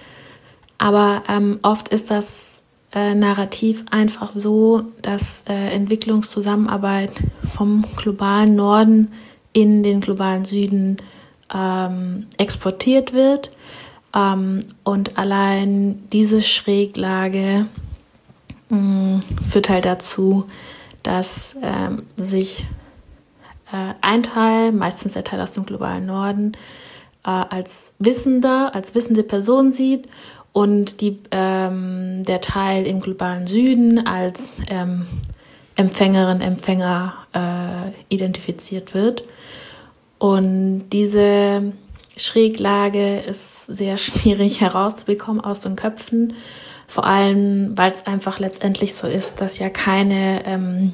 Speaker 9: Aber ähm, oft ist das äh, Narrativ einfach so, dass äh, Entwicklungszusammenarbeit vom globalen Norden in den globalen Süden ähm, exportiert wird. Ähm, und allein diese Schräglage mh, führt halt dazu, dass ähm, sich äh, ein Teil, meistens der Teil aus dem globalen Norden, äh, als Wissender, als wissende Person sieht und die, ähm, der Teil im globalen Süden als ähm, Empfängerin, Empfänger äh, identifiziert wird. Und diese Schräglage ist sehr schwierig herauszubekommen aus den Köpfen, Vor allem, weil es einfach letztendlich so ist, dass ja keine ähm,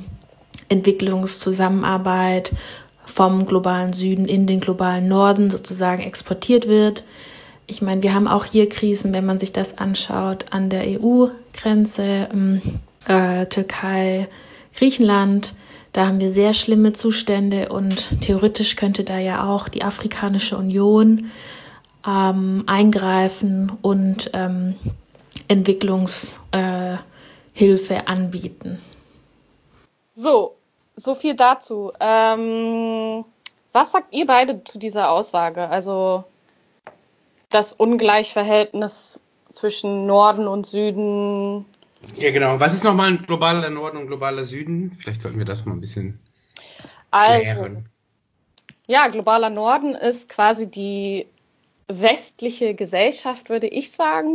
Speaker 9: Entwicklungszusammenarbeit vom globalen Süden in den globalen Norden sozusagen exportiert wird. Ich meine, wir haben auch hier Krisen, wenn man sich das anschaut, an der E U-Grenze, äh, Türkei, Griechenland. Da haben wir sehr schlimme Zustände und theoretisch könnte da ja auch die Afrikanische Union ähm, eingreifen und ähm, Entwicklungshilfe äh, anbieten.
Speaker 1: So, so viel dazu. Ähm, was sagt ihr beide zu dieser Aussage? Also das Ungleichverhältnis zwischen Norden und Süden.
Speaker 2: Ja, genau. Was ist nochmal ein globaler Norden und globaler Süden? Vielleicht sollten wir das mal ein bisschen klären.
Speaker 1: Also, ja, globaler Norden ist quasi die westliche Gesellschaft, würde ich sagen.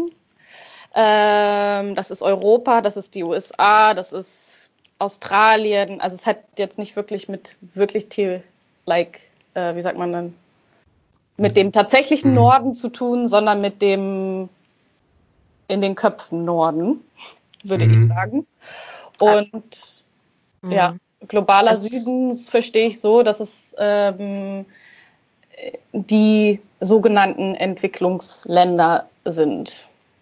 Speaker 1: Ähm, das ist Europa, das ist die U S A, das ist Australien. Also es hat jetzt nicht wirklich mit wirklich, like, äh, wie sagt man dann, mit dem tatsächlichen Norden zu tun, sondern mit dem in den Köpfen Norden, würde mhm. ich sagen. Und mhm. ja, globaler das Süden verstehe ich so, dass es ähm, die sogenannten Entwicklungsländer sind.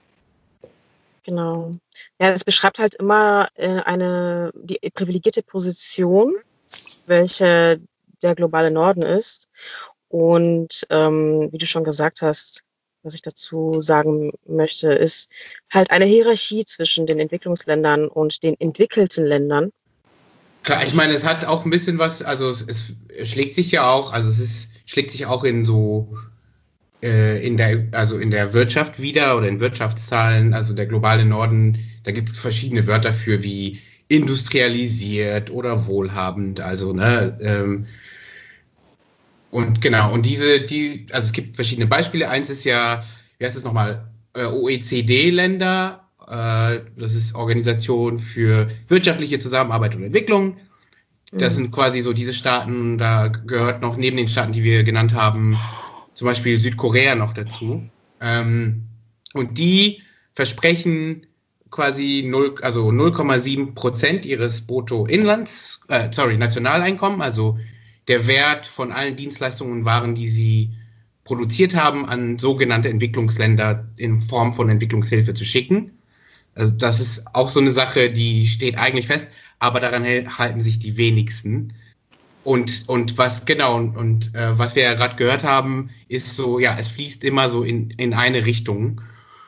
Speaker 3: Genau. Ja, es beschreibt halt immer äh, eine die privilegierte Position, welche der globale Norden ist. Und ähm, wie du schon gesagt hast, was ich dazu sagen möchte, ist halt eine Hierarchie zwischen den Entwicklungsländern und den entwickelten Ländern.
Speaker 2: Klar, ich meine, es hat auch ein bisschen was, also es, es schlägt sich ja auch, also es ist, schlägt sich auch in so äh, in der, also in der Wirtschaft wieder oder in Wirtschaftszahlen, also der globale Norden, da gibt es verschiedene Wörter für wie industrialisiert oder wohlhabend, also ne, ähm, und genau, und diese, die, also es gibt verschiedene Beispiele. Eins ist ja, wie heißt es nochmal, äh, O E C D-Länder, äh, das ist Organisation für wirtschaftliche Zusammenarbeit und Entwicklung. Das mhm. sind quasi so diese Staaten, da gehört noch neben den Staaten, die wir genannt haben, zum Beispiel Südkorea noch dazu. Ähm, und die versprechen quasi null, also null Komma sieben Prozent ihres Bruttoinlands, äh, sorry, Nationaleinkommen, also der Wert von allen Dienstleistungen und Waren, die sie produziert haben, an sogenannte Entwicklungsländer in Form von Entwicklungshilfe zu schicken. Also das ist auch so eine Sache, die steht eigentlich fest, aber daran halten sich die wenigsten. Und, und was genau, und, und äh, was wir ja gerade gehört haben, ist so, ja, es fließt immer so in, in eine Richtung.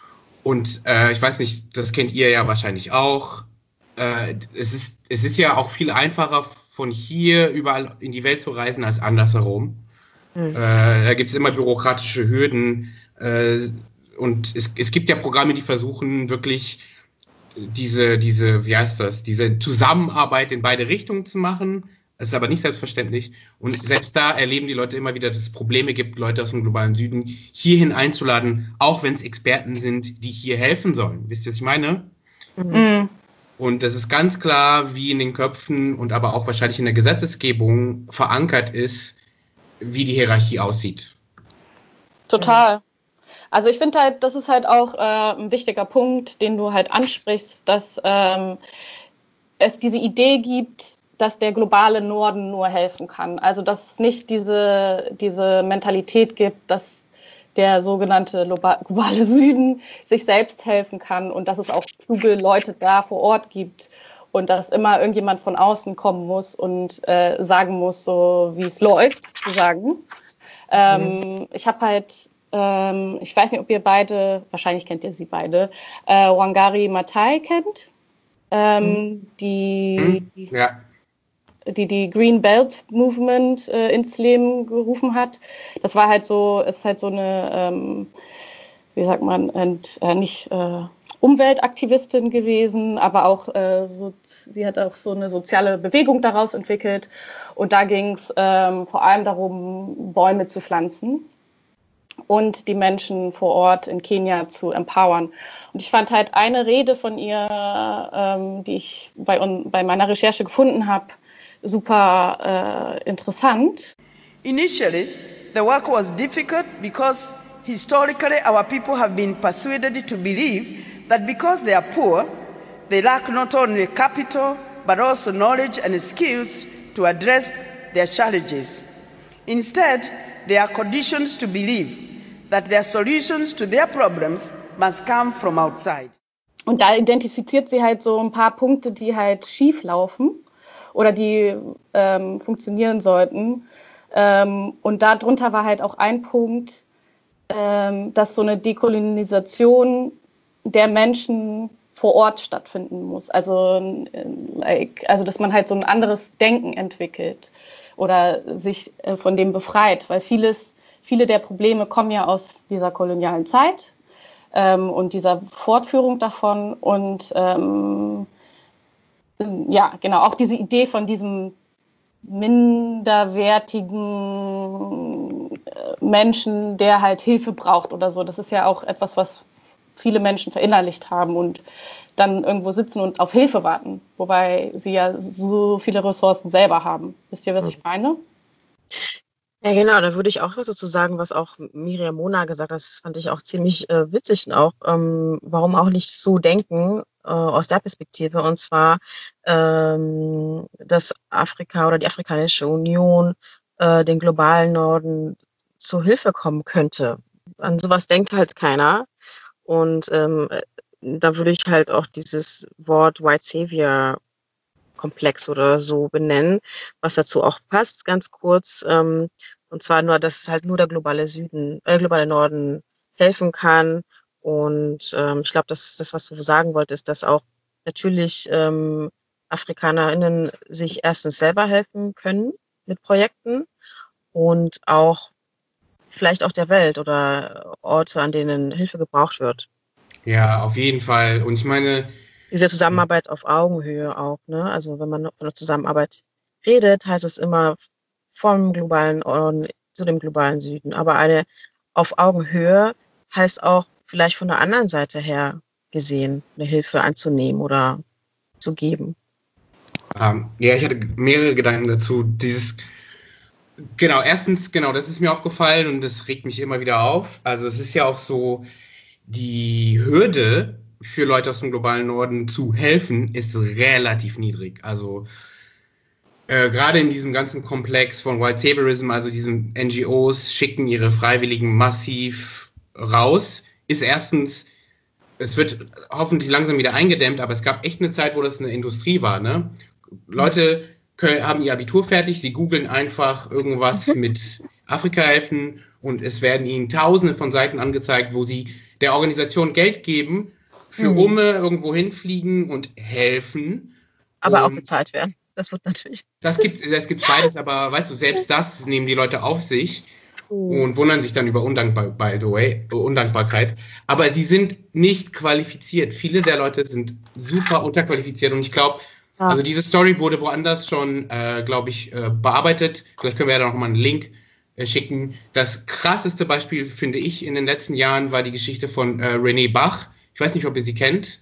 Speaker 2: Und äh, ich weiß nicht, das kennt ihr ja wahrscheinlich auch. Äh, es ist, es ist ja auch viel einfacher, von hier überall in die Welt zu reisen als andersherum. Mhm. Äh, da gibt es immer bürokratische Hürden. Äh, und es, es gibt ja Programme, die versuchen wirklich diese, diese, wie heißt das, diese Zusammenarbeit in beide Richtungen zu machen. Das ist aber nicht selbstverständlich. Und selbst da erleben die Leute immer wieder, dass es Probleme gibt, Leute aus dem globalen Süden hierhin einzuladen, auch wenn es Experten sind, die hier helfen sollen. Wisst ihr, was ich meine? Mhm. Und das ist ganz klar, wie in den Köpfen und aber auch wahrscheinlich in der Gesetzesgebung verankert ist, wie die Hierarchie aussieht.
Speaker 1: Total. Also ich finde halt, das ist halt auch äh, ein wichtiger Punkt, den du halt ansprichst, dass ähm, es diese Idee gibt, dass der globale Norden nur helfen kann. Also dass es nicht diese, diese Mentalität gibt, dass der sogenannte globale Süden sich selbst helfen kann und dass es auch kluge Leute da vor Ort gibt und dass immer irgendjemand von außen kommen muss und äh, sagen muss, so wie es läuft, sozusagen. Ähm, mhm. Ich habe halt, ähm, ich weiß nicht, ob ihr beide, wahrscheinlich kennt ihr sie beide, äh, Wangari Maathai kennt, ähm, mhm. die...
Speaker 2: Mhm. Ja.
Speaker 1: die die Green Belt Movement äh, ins Leben gerufen hat. Das war halt so, ist halt so eine, ähm, wie sagt man, ent, äh, nicht äh, Umweltaktivistin gewesen, aber auch, äh, so, sie hat auch so eine soziale Bewegung daraus entwickelt. Und da ging es ähm, vor allem darum, Bäume zu pflanzen und die Menschen vor Ort in Kenia zu empowern. Und ich fand halt eine Rede von ihr, ähm, die ich bei, bei meiner Recherche gefunden habe, super äh, interessant.
Speaker 10: Initially, the work was difficult because historically our people have been persuaded to believe that because they are poor, they lack not only capital, but also knowledge and skills to address their challenges. Instead, they are conditioned to believe that their solutions to their problems must come from outside.
Speaker 1: Und da identifiziert sie halt so ein paar Punkte, die halt schief laufen oder die ähm, funktionieren sollten. Ähm, und darunter war halt auch ein Punkt, ähm, dass so eine Dekolonisation der Menschen vor Ort stattfinden muss. Also, like, also dass man halt so ein anderes Denken entwickelt oder sich äh, von dem befreit, weil vieles, viele der Probleme kommen ja aus dieser kolonialen Zeit ähm, und dieser Fortführung davon und ähm, ja, genau, auch diese Idee von diesem minderwertigen Menschen, der halt Hilfe braucht oder so. Das ist ja auch etwas, was viele Menschen verinnerlicht haben und dann irgendwo sitzen und auf Hilfe warten, wobei sie ja so viele Ressourcen selber haben. Wisst ihr, was ich meine?
Speaker 3: Ja, genau, da würde ich auch was dazu sagen, was auch Miriam Mona gesagt hat. Das fand ich auch ziemlich äh, witzig und auch, ähm, warum auch nicht so denken äh, aus der Perspektive. Und zwar, ähm, dass Afrika oder die Afrikanische Union äh, den globalen Norden zur Hilfe kommen könnte. An sowas denkt halt keiner. Und ähm, da würde ich halt auch dieses Wort White Savior Komplex oder so benennen, was dazu auch passt, ganz kurz. Ähm, und zwar nur, dass halt nur der globale Süden, äh, globale Norden helfen kann. Und ähm, ich glaube, dass das, was du sagen wolltest, dass auch natürlich ähm, AfrikanerInnen sich erstens selber helfen können mit Projekten und auch vielleicht auch der Welt oder Orte, an denen Hilfe gebraucht wird.
Speaker 2: Ja, auf jeden Fall. Und ich meine,
Speaker 3: diese Zusammenarbeit auf Augenhöhe auch, ne? Also wenn man von der Zusammenarbeit redet, heißt es immer vom globalen Norden zu dem globalen Süden. Aber eine auf Augenhöhe heißt auch vielleicht von der anderen Seite her gesehen, eine Hilfe anzunehmen oder zu geben.
Speaker 2: Ähm, ja, ich hatte mehrere Gedanken dazu. Dieses, genau, erstens, genau, das ist mir aufgefallen und das regt mich immer wieder auf. Also es ist ja auch so, die Hürde für Leute aus dem globalen Norden zu helfen, ist relativ niedrig. Also äh, gerade in diesem ganzen Komplex von White Saviorism, also diesen N G Os schicken ihre Freiwilligen massiv raus, ist erstens, es wird hoffentlich langsam wieder eingedämmt, aber es gab echt eine Zeit, wo das eine Industrie war, ne? Leute können, haben ihr Abitur fertig, sie googeln einfach irgendwas mit Afrika helfen und es werden ihnen tausende von Seiten angezeigt, wo sie der Organisation Geld geben, für mhm. Umme irgendwo hinfliegen und helfen.
Speaker 3: Aber
Speaker 2: und
Speaker 3: auch bezahlt werden. Das wird natürlich.
Speaker 2: Das gibt es das gibt's beides, aber weißt du, selbst das nehmen die Leute auf sich mhm. und wundern sich dann über Undankbar, by the way, Undankbarkeit. Aber sie sind nicht qualifiziert. Viele der Leute sind super unterqualifiziert und ich glaube, ja. also diese Story wurde woanders schon, äh, glaube ich, äh, bearbeitet. Vielleicht können wir ja da noch mal einen Link äh, schicken. Das krasseste Beispiel, finde ich, in den letzten Jahren war die Geschichte von äh, Renee Bach. Ich weiß nicht, ob ihr sie kennt.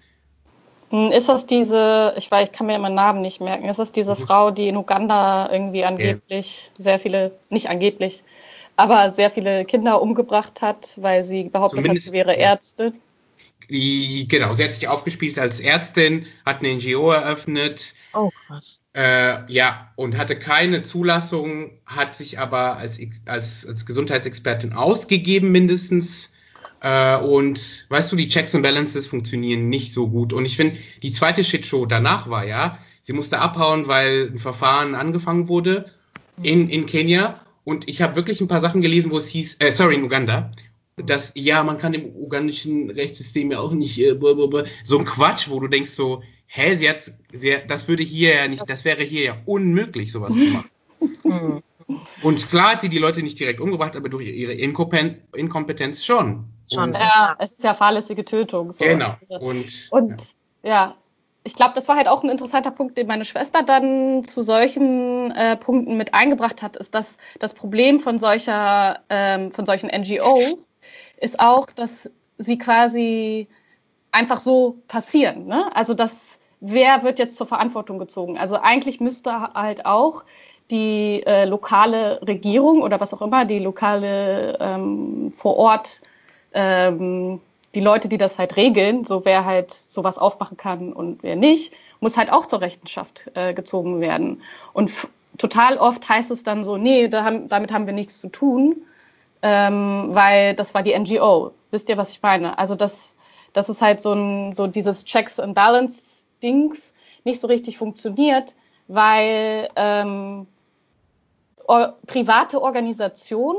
Speaker 1: Ist das diese, ich weiß, ich kann mir immer Namen nicht merken, ist das diese mhm. Frau, die in Uganda irgendwie angeblich okay. sehr viele, nicht angeblich, aber sehr viele Kinder umgebracht hat, weil sie behauptet Zumindest, hat, sie wäre Ärztin?
Speaker 2: Die, genau, sie hat sich aufgespielt als Ärztin, hat eine N G O eröffnet.
Speaker 3: Oh, krass.
Speaker 2: Äh, ja, und hatte keine Zulassung, hat sich aber als, als, als Gesundheitsexpertin ausgegeben mindestens. Äh, und weißt du, die Checks and Balances funktionieren nicht so gut. Und ich finde, die zweite Shitshow danach war ja, sie musste abhauen, weil ein Verfahren angefangen wurde in, in Kenia. Und ich habe wirklich ein paar Sachen gelesen, wo es hieß, äh, sorry, in Uganda, dass, ja, man kann im ugandischen Rechtssystem ja auch nicht, äh, blablabla. So ein Quatsch, wo du denkst so, hä, sie hat, sie hat, das würde hier ja nicht, das wäre hier ja unmöglich, sowas zu machen. Und klar hat sie die Leute nicht direkt umgebracht, aber durch ihre Inkompetenz, Inkompetenz schon.
Speaker 1: Schon, ja, es ist ja fahrlässige Tötung. So.
Speaker 2: Genau. Und,
Speaker 1: und ja. ja, ich glaube, das war halt auch ein interessanter Punkt, den meine Schwester dann zu solchen äh, Punkten mit eingebracht hat, ist, dass das Problem von solcher, ähm, von solchen N G Os ist auch, dass sie quasi einfach so passieren. Ne? Also das, wer wird jetzt zur Verantwortung gezogen? Also eigentlich müsste halt auch die äh, lokale Regierung oder was auch immer, die lokale ähm, vor Ort ähm, die Leute, die das halt regeln, so wer halt sowas aufmachen kann und wer nicht, muss halt auch zur Rechenschaft äh, gezogen werden. Und f- total oft heißt es dann so, nee, da haben, damit haben wir nichts zu tun, ähm, weil das war die N G O. Wisst ihr, was ich meine? Also das, das ist halt so, ein, so dieses Checks and Balance-Dings nicht so richtig funktioniert, weil ähm, or- private Organisationen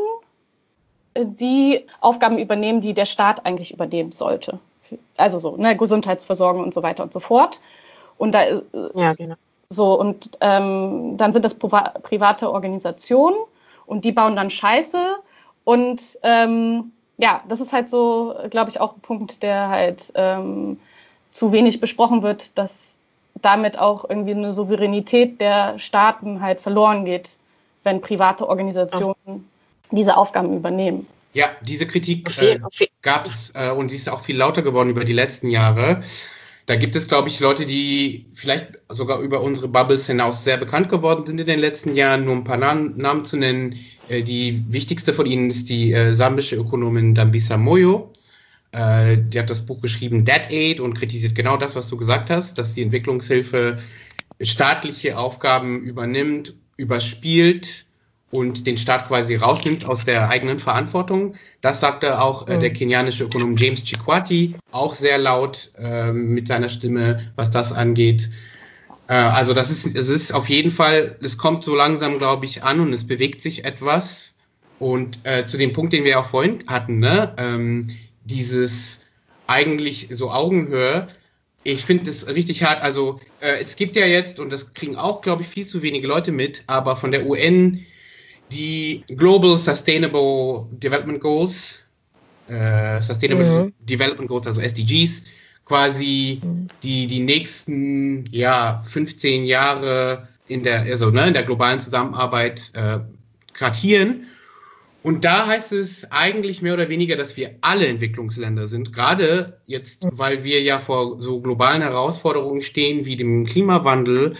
Speaker 1: die Aufgaben übernehmen, die der Staat eigentlich übernehmen sollte. Also so, ne, Gesundheitsversorgung und so weiter und so fort. Und da
Speaker 3: Ja, genau.
Speaker 1: so, und ähm, dann sind das priva- private Organisationen und die bauen dann Scheiße. Und ähm, ja, das ist halt so, glaube ich, auch ein Punkt, der halt ähm, zu wenig besprochen wird, dass damit auch irgendwie eine Souveränität der Staaten halt verloren geht, wenn private Organisationen diese Aufgaben übernehmen.
Speaker 2: Ja, diese Kritik
Speaker 3: Auf je-
Speaker 2: äh,
Speaker 3: auf je-
Speaker 2: gab es äh, und sie ist auch viel lauter geworden über die letzten Jahre. Da gibt es, glaube ich, Leute, die vielleicht sogar über unsere Bubbles hinaus sehr bekannt geworden sind in den letzten Jahren. Nur ein paar Namen, Namen zu nennen. Äh, die wichtigste von ihnen ist die äh, sambische Ökonomin Dambisa Moyo. Äh, die hat das Buch geschrieben Debt Aid und kritisiert genau das, was du gesagt hast, dass die Entwicklungshilfe staatliche Aufgaben übernimmt, überspielt und den Staat quasi rausnimmt aus der eigenen Verantwortung. Das sagte auch äh, der kenianische Ökonom James Chikwati, auch sehr laut äh, mit seiner Stimme, was das angeht. Äh, also das ist, es ist auf jeden Fall, es kommt so langsam, glaube ich, an und es bewegt sich etwas. Und äh, zu dem Punkt, den wir auch vorhin hatten, ne, ähm, dieses eigentlich so Augenhöhe, ich finde das richtig hart. Also äh, es gibt ja jetzt, und das kriegen auch, glaube ich, viel zu wenige Leute mit, aber von der U N die Global Sustainable Development Goals, äh, Sustainable
Speaker 3: Mhm.
Speaker 2: Development Goals, also S D Gs, quasi die, die nächsten ja, fünfzehn Jahre in der, also, ne, in der globalen Zusammenarbeit äh, kartieren. Und da heißt es eigentlich mehr oder weniger, dass wir alle Entwicklungsländer sind, gerade jetzt, weil wir ja vor so globalen Herausforderungen stehen wie dem Klimawandel,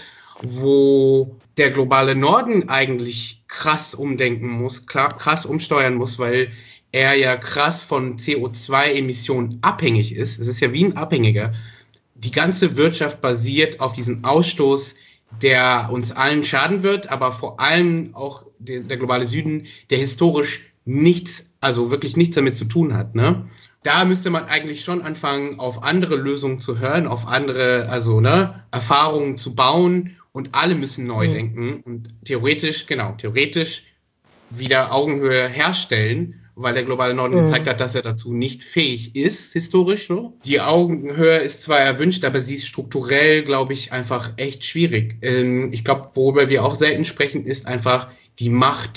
Speaker 2: wo der globale Norden eigentlich krass umdenken muss, klar, krass umsteuern muss, weil er ja krass von C O zwei Emissionen abhängig ist. Es ist ja wie ein Abhängiger. Die ganze Wirtschaft basiert auf diesem Ausstoß, der uns allen schaden wird, aber vor allem auch der, der globale Süden, der historisch nichts, also wirklich nichts damit zu tun hat. Ne? Da müsste man eigentlich schon anfangen, auf andere Lösungen zu hören, auf andere, also ne, Erfahrungen zu bauen und alle müssen neu
Speaker 3: Mhm.
Speaker 2: denken und theoretisch, genau, theoretisch wieder Augenhöhe herstellen, weil der globale Norden
Speaker 3: Mhm.
Speaker 2: gezeigt hat, dass er dazu nicht fähig ist, historisch so. Die Augenhöhe ist zwar erwünscht, aber sie ist strukturell, glaube ich, einfach echt schwierig. Ähm, ich glaube, worüber wir auch selten sprechen, ist einfach die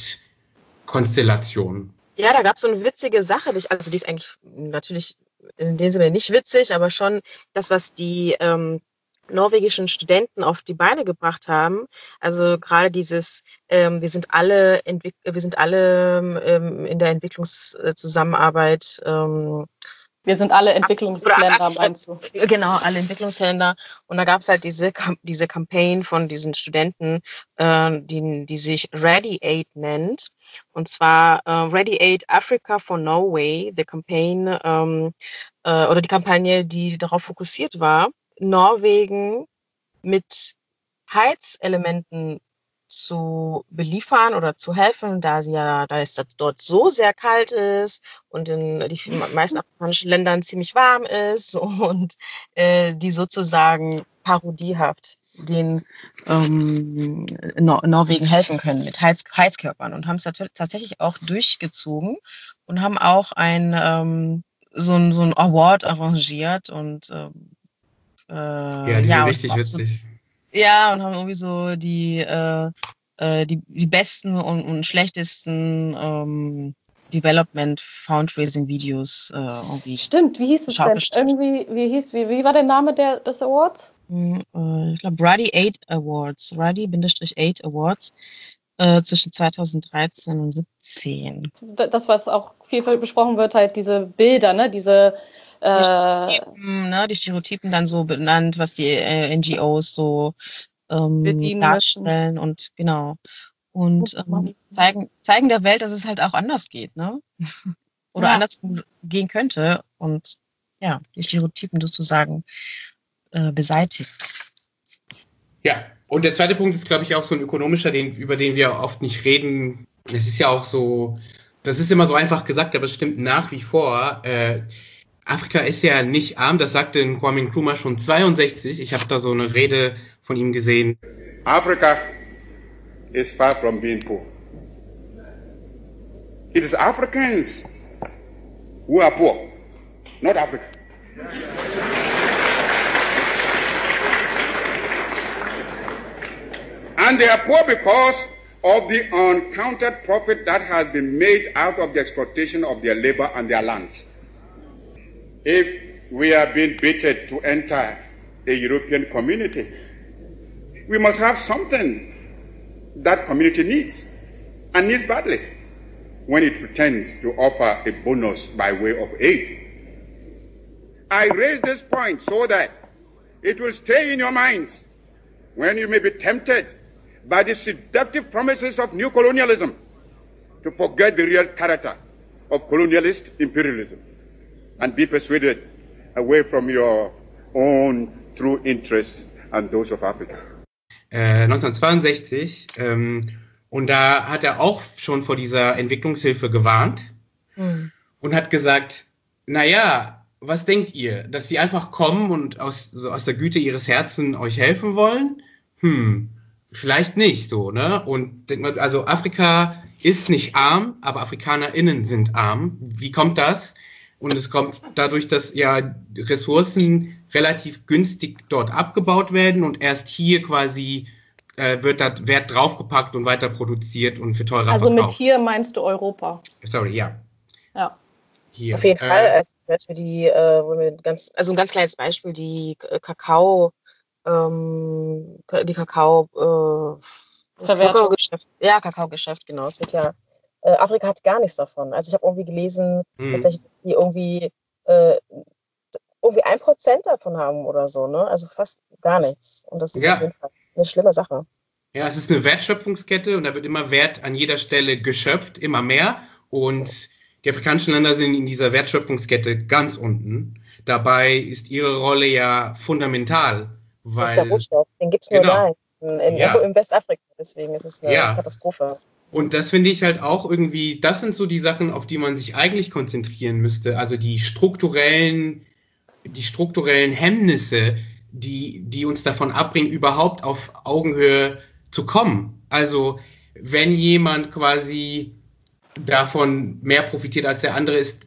Speaker 2: Machtkonstellation.
Speaker 3: Ja, da gab es so eine witzige Sache, die ich, also die ist eigentlich natürlich in dem Sinne nicht witzig, aber schon das, was die ähm, norwegischen Studenten auf die Beine gebracht haben. Also gerade dieses, ähm, wir sind alle, entwick wir sind alle ähm, in der Entwicklungszusammenarbeit. Ähm,
Speaker 1: Wir sind alle
Speaker 3: oder
Speaker 1: Entwicklungsländer,
Speaker 3: aktiv-
Speaker 1: meinst du?
Speaker 3: Genau, alle Entwicklungsländer. Und da gab es halt diese, Kam- diese Campaign von diesen Studenten, äh, die, die sich Ready Aid nennt. Und zwar äh, Ready Aid Africa for Norway, the campaign, ähm, äh, oder die Kampagne, die darauf fokussiert war, Norwegen mit Heizelementen zu beliefern oder zu helfen, da sie ja, da es dort so sehr kalt ist und in die meisten afrikanischen Ländern ziemlich warm ist und äh, die sozusagen parodiehaft den ähm, Nor Norwegen helfen können mit Heiz Heizkörpern und haben es tatsächlich auch durchgezogen und haben auch ein ähm, so ein so ein Award arrangiert und ähm, äh,
Speaker 2: Ja, die
Speaker 3: ja,
Speaker 2: sind
Speaker 3: und
Speaker 2: richtig
Speaker 3: auch so
Speaker 2: witzig.
Speaker 3: ja, und haben irgendwie so die, äh, äh, die, die besten und, und schlechtesten ähm, Development Fundraising Videos äh, irgendwie
Speaker 1: Stimmt, wie hieß es
Speaker 3: Schau
Speaker 1: denn?
Speaker 3: bestimmt.
Speaker 1: Irgendwie, wie hieß, wie, wie war der Name der, des Awards?
Speaker 3: Hm, äh, ich glaube Ruddy Aid Awards, Ruddy-Aid Awards äh, zwischen zweitausenddreizehn und siebzehn.
Speaker 1: Das, was auch viel besprochen wird, halt diese Bilder, ne? Diese
Speaker 3: Die
Speaker 1: äh,
Speaker 3: Stereotypen, ne, die Stereotypen dann so benannt, was die äh, N G Os so ähm,
Speaker 1: bedienen müssen.
Speaker 3: darstellen und genau. Und ähm, zeigen, zeigen der Welt, dass es halt auch anders geht, ne? Oder
Speaker 1: Ja.
Speaker 3: anders gehen könnte. Und ja, die Stereotypen sozusagen äh, beseitigt.
Speaker 2: Ja, und der zweite Punkt ist, glaube ich, auch so ein ökonomischer, den, über den wir oft nicht reden. Es ist ja auch so, das ist immer so einfach gesagt, aber es stimmt nach wie vor. Äh, Afrika ist ja nicht arm, das sagte Kwame Nkrumah schon zweiundsechzig. Ich habe da so eine Rede von ihm gesehen.
Speaker 11: Africa is far from being poor. It is Africans who are poor, not Africa. And they are poor because of the uncounted profit that has been made out of the exploitation of their labor and their lands. If we are being baited to enter a European community, we must have something that community needs, and needs badly, when it pretends to offer a bonus by way of aid. I raise this point so that it will stay in your minds when you may be tempted by the seductive promises of new colonialism to forget the real character of colonialist imperialism and be persuaded away from your own true interests and those of Africa.
Speaker 2: Äh, neunzehnhundertzweiundsechzig, ähm, und da hat er auch schon vor dieser Entwicklungshilfe gewarnt mhm. und hat gesagt, naja, was denkt ihr, dass sie einfach kommen und aus, so aus der Güte ihres Herzens euch helfen wollen? Hm, vielleicht nicht so, ne? Und also Afrika ist nicht arm, aber AfrikanerInnen sind arm. Wie kommt das? Und es kommt dadurch, dass ja Ressourcen relativ günstig dort abgebaut werden und erst hier quasi äh, wird da Wert draufgepackt und weiter produziert und für teurer
Speaker 1: also
Speaker 2: verkauft.
Speaker 1: Also mit hier meinst du Europa?
Speaker 2: Sorry, ja.
Speaker 1: Ja.
Speaker 3: Hier. Auf jeden äh, Fall. Also für die, äh, ganz, also ein ganz kleines Beispiel, die Kakao, ähm, die Kakao, äh, Kakaogeschäft. Ja, Kakaogeschäft, genau. Es wird ja Äh, Afrika hat gar nichts davon. Also ich habe irgendwie gelesen, mhm. tatsächlich, dass die irgendwie, äh, irgendwie ein Prozent davon haben oder so, ne? Also fast gar nichts. Und das ist ja. auf jeden Fall eine schlimme Sache.
Speaker 2: Ja, es ist eine Wertschöpfungskette und da wird immer Wert an jeder Stelle geschöpft, immer mehr. Und die afrikanischen Länder sind in dieser Wertschöpfungskette ganz unten. Dabei ist ihre Rolle ja fundamental. Weil,
Speaker 3: das ist der Rohstoff, den gibt es nur
Speaker 2: genau.
Speaker 3: da in, in,
Speaker 2: ja.
Speaker 3: in Westafrika. Deswegen ist es eine
Speaker 2: ja.
Speaker 3: Katastrophe.
Speaker 2: Und das finde ich halt auch irgendwie, das sind so die Sachen, auf die man sich eigentlich konzentrieren müsste. Also die strukturellen, die strukturellen Hemmnisse, die, die uns davon abbringen, überhaupt auf Augenhöhe zu kommen. Also wenn jemand quasi davon mehr profitiert als der andere, ist,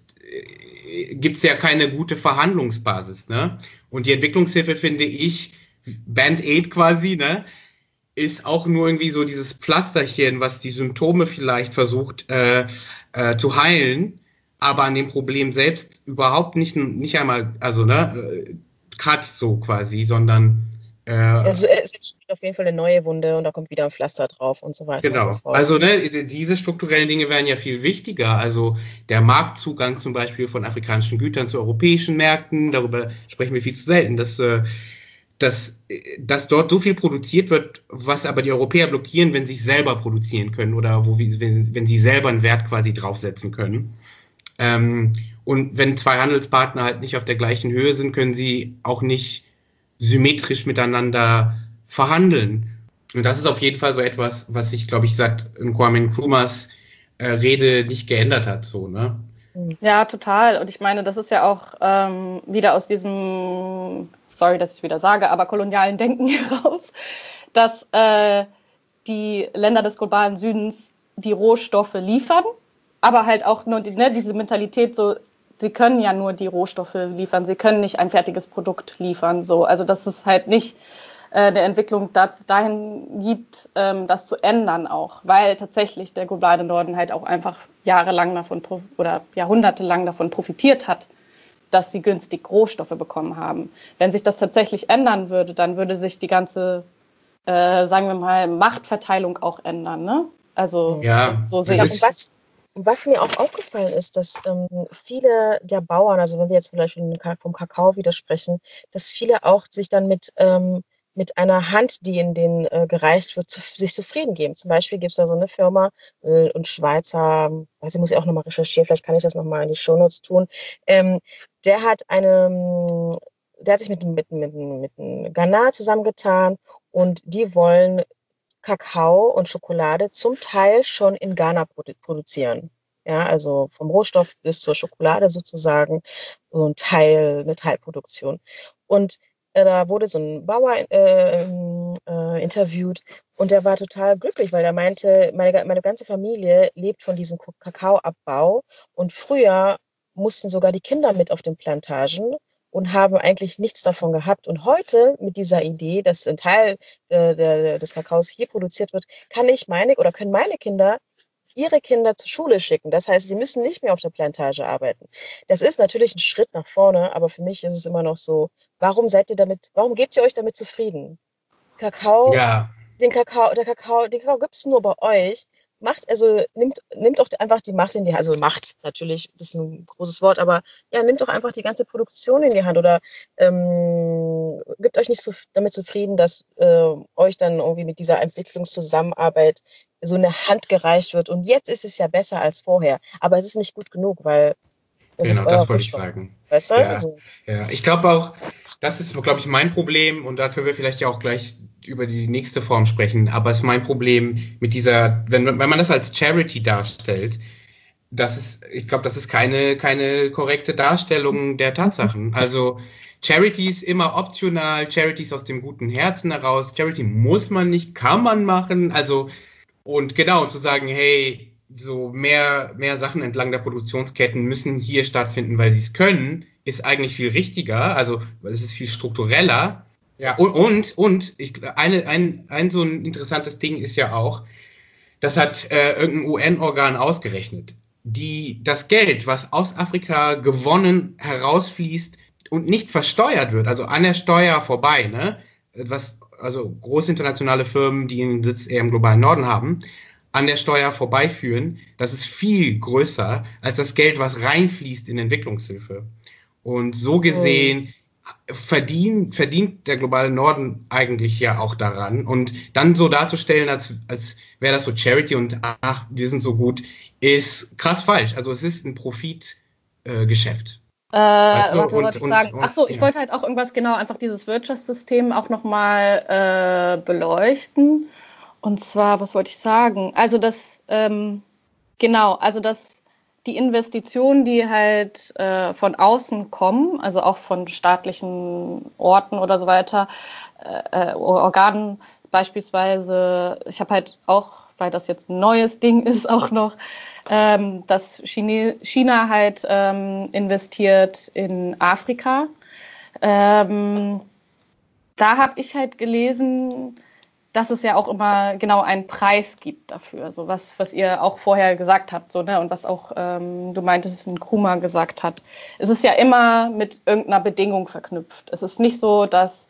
Speaker 2: gibt es ja keine gute Verhandlungsbasis. Ne? Und die Entwicklungshilfe, finde ich, Band-Aid quasi, ne? ist auch nur irgendwie so dieses Pflasterchen, was die Symptome vielleicht versucht äh, äh, zu heilen, aber an dem Problem selbst überhaupt nicht, nicht einmal, also ne, kratzt so quasi, sondern äh,
Speaker 3: also, es entsteht auf jeden Fall eine neue Wunde und da kommt wieder ein Pflaster drauf und so weiter.
Speaker 2: Genau,
Speaker 3: und so fort.
Speaker 2: Also ne, diese strukturellen Dinge wären ja viel wichtiger, also der Marktzugang zum Beispiel von afrikanischen Gütern zu europäischen Märkten, darüber sprechen wir viel zu selten, dass äh, Dass, dass dort so viel produziert wird, was aber die Europäer blockieren, wenn sie es selber produzieren können oder wo, wenn, wenn sie selber einen Wert quasi draufsetzen können. Ähm, und wenn zwei Handelspartner halt nicht auf der gleichen Höhe sind, können sie auch nicht symmetrisch miteinander verhandeln. Und das ist auf jeden Fall so etwas, was sich, glaube ich, seit Kwame Nkrumahs äh, Rede nicht geändert hat. So, ne?
Speaker 1: Ja, total. Und ich meine, das ist ja auch ähm, wieder aus diesem, sorry, dass ich es wieder sage, aber kolonialen Denken heraus, dass äh, die Länder des globalen Südens die Rohstoffe liefern, aber halt auch nur die, ne, diese Mentalität so, sie können ja nur die Rohstoffe liefern, sie können nicht ein fertiges Produkt liefern. So. Also dass es halt nicht äh, eine Entwicklung dahin gibt, ähm, das zu ändern auch, weil tatsächlich der globale Norden halt auch einfach jahrelang davon oder jahrhundertelang davon profitiert hat, dass sie günstig Rohstoffe bekommen haben. Wenn sich das tatsächlich ändern würde, dann würde sich die ganze, äh, sagen wir mal, Machtverteilung auch ändern. Ne? Also
Speaker 2: ja,
Speaker 1: so sehe
Speaker 3: ja,
Speaker 1: ich.
Speaker 3: und was, was mir auch aufgefallen ist, dass ähm, viele der Bauern, also wenn wir jetzt vielleicht vom Kakao wieder sprechen, dass viele auch sich dann mit ähm, mit einer Hand, die in den äh, gereicht wird, zu, sich zufrieden geben. Zum Beispiel gibt es da so eine Firma, äh, und Schweizer, weiß ich, muss ich auch nochmal recherchieren, vielleicht kann ich das nochmal in die Shownotes tun. Ähm, der hat eine, der hat sich mit, mit, mit, mit einem Ghana zusammengetan und die wollen Kakao und Schokolade zum Teil schon in Ghana produ- produzieren. Ja, also vom Rohstoff bis zur Schokolade sozusagen, so ein Teil, eine Teilproduktion. Und äh, da wurde so ein Bauer äh, äh, interviewt und der war total glücklich, weil er meinte, meine, meine ganze Familie lebt von diesem Ko- Kakaoabbau und früher mussten sogar die Kinder mit auf den Plantagen und haben eigentlich nichts davon gehabt. Und heute mit dieser Idee, dass ein Teil äh, der, des Kakaos hier produziert wird, kann ich meine oder können meine Kinder ihre Kinder zur Schule schicken. Das heißt, sie müssen nicht mehr auf der Plantage arbeiten. Das ist natürlich ein Schritt nach vorne, aber für mich ist es immer noch so, warum seid ihr damit, warum gebt ihr euch damit zufrieden? Kakao,
Speaker 2: Ja,
Speaker 3: den Kakao, der Kakao, den Kakao gibt es nur bei euch. Macht, also nimmt, nimmt doch einfach die Macht in die Hand, also Macht natürlich, das ist ein großes Wort, aber ja, nimmt doch einfach die ganze Produktion in die Hand oder ähm, gibt euch nicht so damit zufrieden, dass äh, euch dann irgendwie mit dieser Entwicklungszusammenarbeit so eine Hand gereicht wird. Und jetzt ist es ja besser als vorher. Aber es ist nicht gut genug, weil das ist
Speaker 2: genau,
Speaker 3: euer
Speaker 2: das wollte ich
Speaker 3: Rohstoff.
Speaker 2: sagen.
Speaker 3: Weißt du?
Speaker 2: Ja,
Speaker 3: So.
Speaker 2: ja. Ich glaube auch, das ist, glaube ich, mein Problem und da können wir vielleicht ja auch gleich über die nächste Form sprechen, aber es ist mein Problem mit dieser, wenn, wenn man das als Charity darstellt, das ist, ich glaube, das ist keine, keine korrekte Darstellung der Tatsachen. Also Charity ist immer optional, Charity ist aus dem guten Herzen heraus, Charity muss man nicht, kann man machen, also und genau, zu sagen, hey, so mehr, mehr Sachen entlang der Produktionsketten müssen hier stattfinden, weil sie es können, ist eigentlich viel richtiger, also weil es ist viel struktureller. Ja, und, und, und ich, eine, ein, ein so ein interessantes Ding ist ja auch, das hat äh, irgendein U N-Organ ausgerechnet. Die, das Geld, was aus Afrika gewonnen herausfließt und nicht versteuert wird, also an der Steuer vorbei, ne? Was, also große internationale Firmen, die einen Sitz eher im globalen Norden haben, an der Steuer vorbeiführen, das ist viel größer als das Geld, was reinfließt in Entwicklungshilfe. Und so gesehen verdient, verdient der globale Norden eigentlich ja auch daran. Und dann so darzustellen, als, als wäre das so Charity und ach, wir sind so gut, ist krass falsch. Also es ist ein Profitgeschäft.
Speaker 1: Äh,
Speaker 2: weißt du?
Speaker 1: warte,
Speaker 2: und,
Speaker 1: wollte ich
Speaker 2: und,
Speaker 1: sagen.
Speaker 2: und,
Speaker 1: Achso, ich
Speaker 2: ja.
Speaker 1: wollte halt auch irgendwas genau, einfach dieses Wirtschaftssystem auch nochmal äh, beleuchten. Und zwar, was wollte ich sagen? Also das, ähm, genau, also das, die Investitionen, die halt äh, von außen kommen, also auch von staatlichen Orten oder so weiter, äh, äh, Organen beispielsweise, ich habe halt auch, weil das jetzt ein neues Ding ist, auch noch, ähm, dass Chine, China halt ähm, investiert in Afrika. Ähm, da habe ich halt gelesen, dass es ja auch immer genau einen Preis gibt dafür, so was, was ihr auch vorher gesagt habt, so, ne? Und was auch, ähm, du meintest, ein Kruma gesagt hat. Es ist ja immer mit irgendeiner Bedingung verknüpft. Es ist nicht so, dass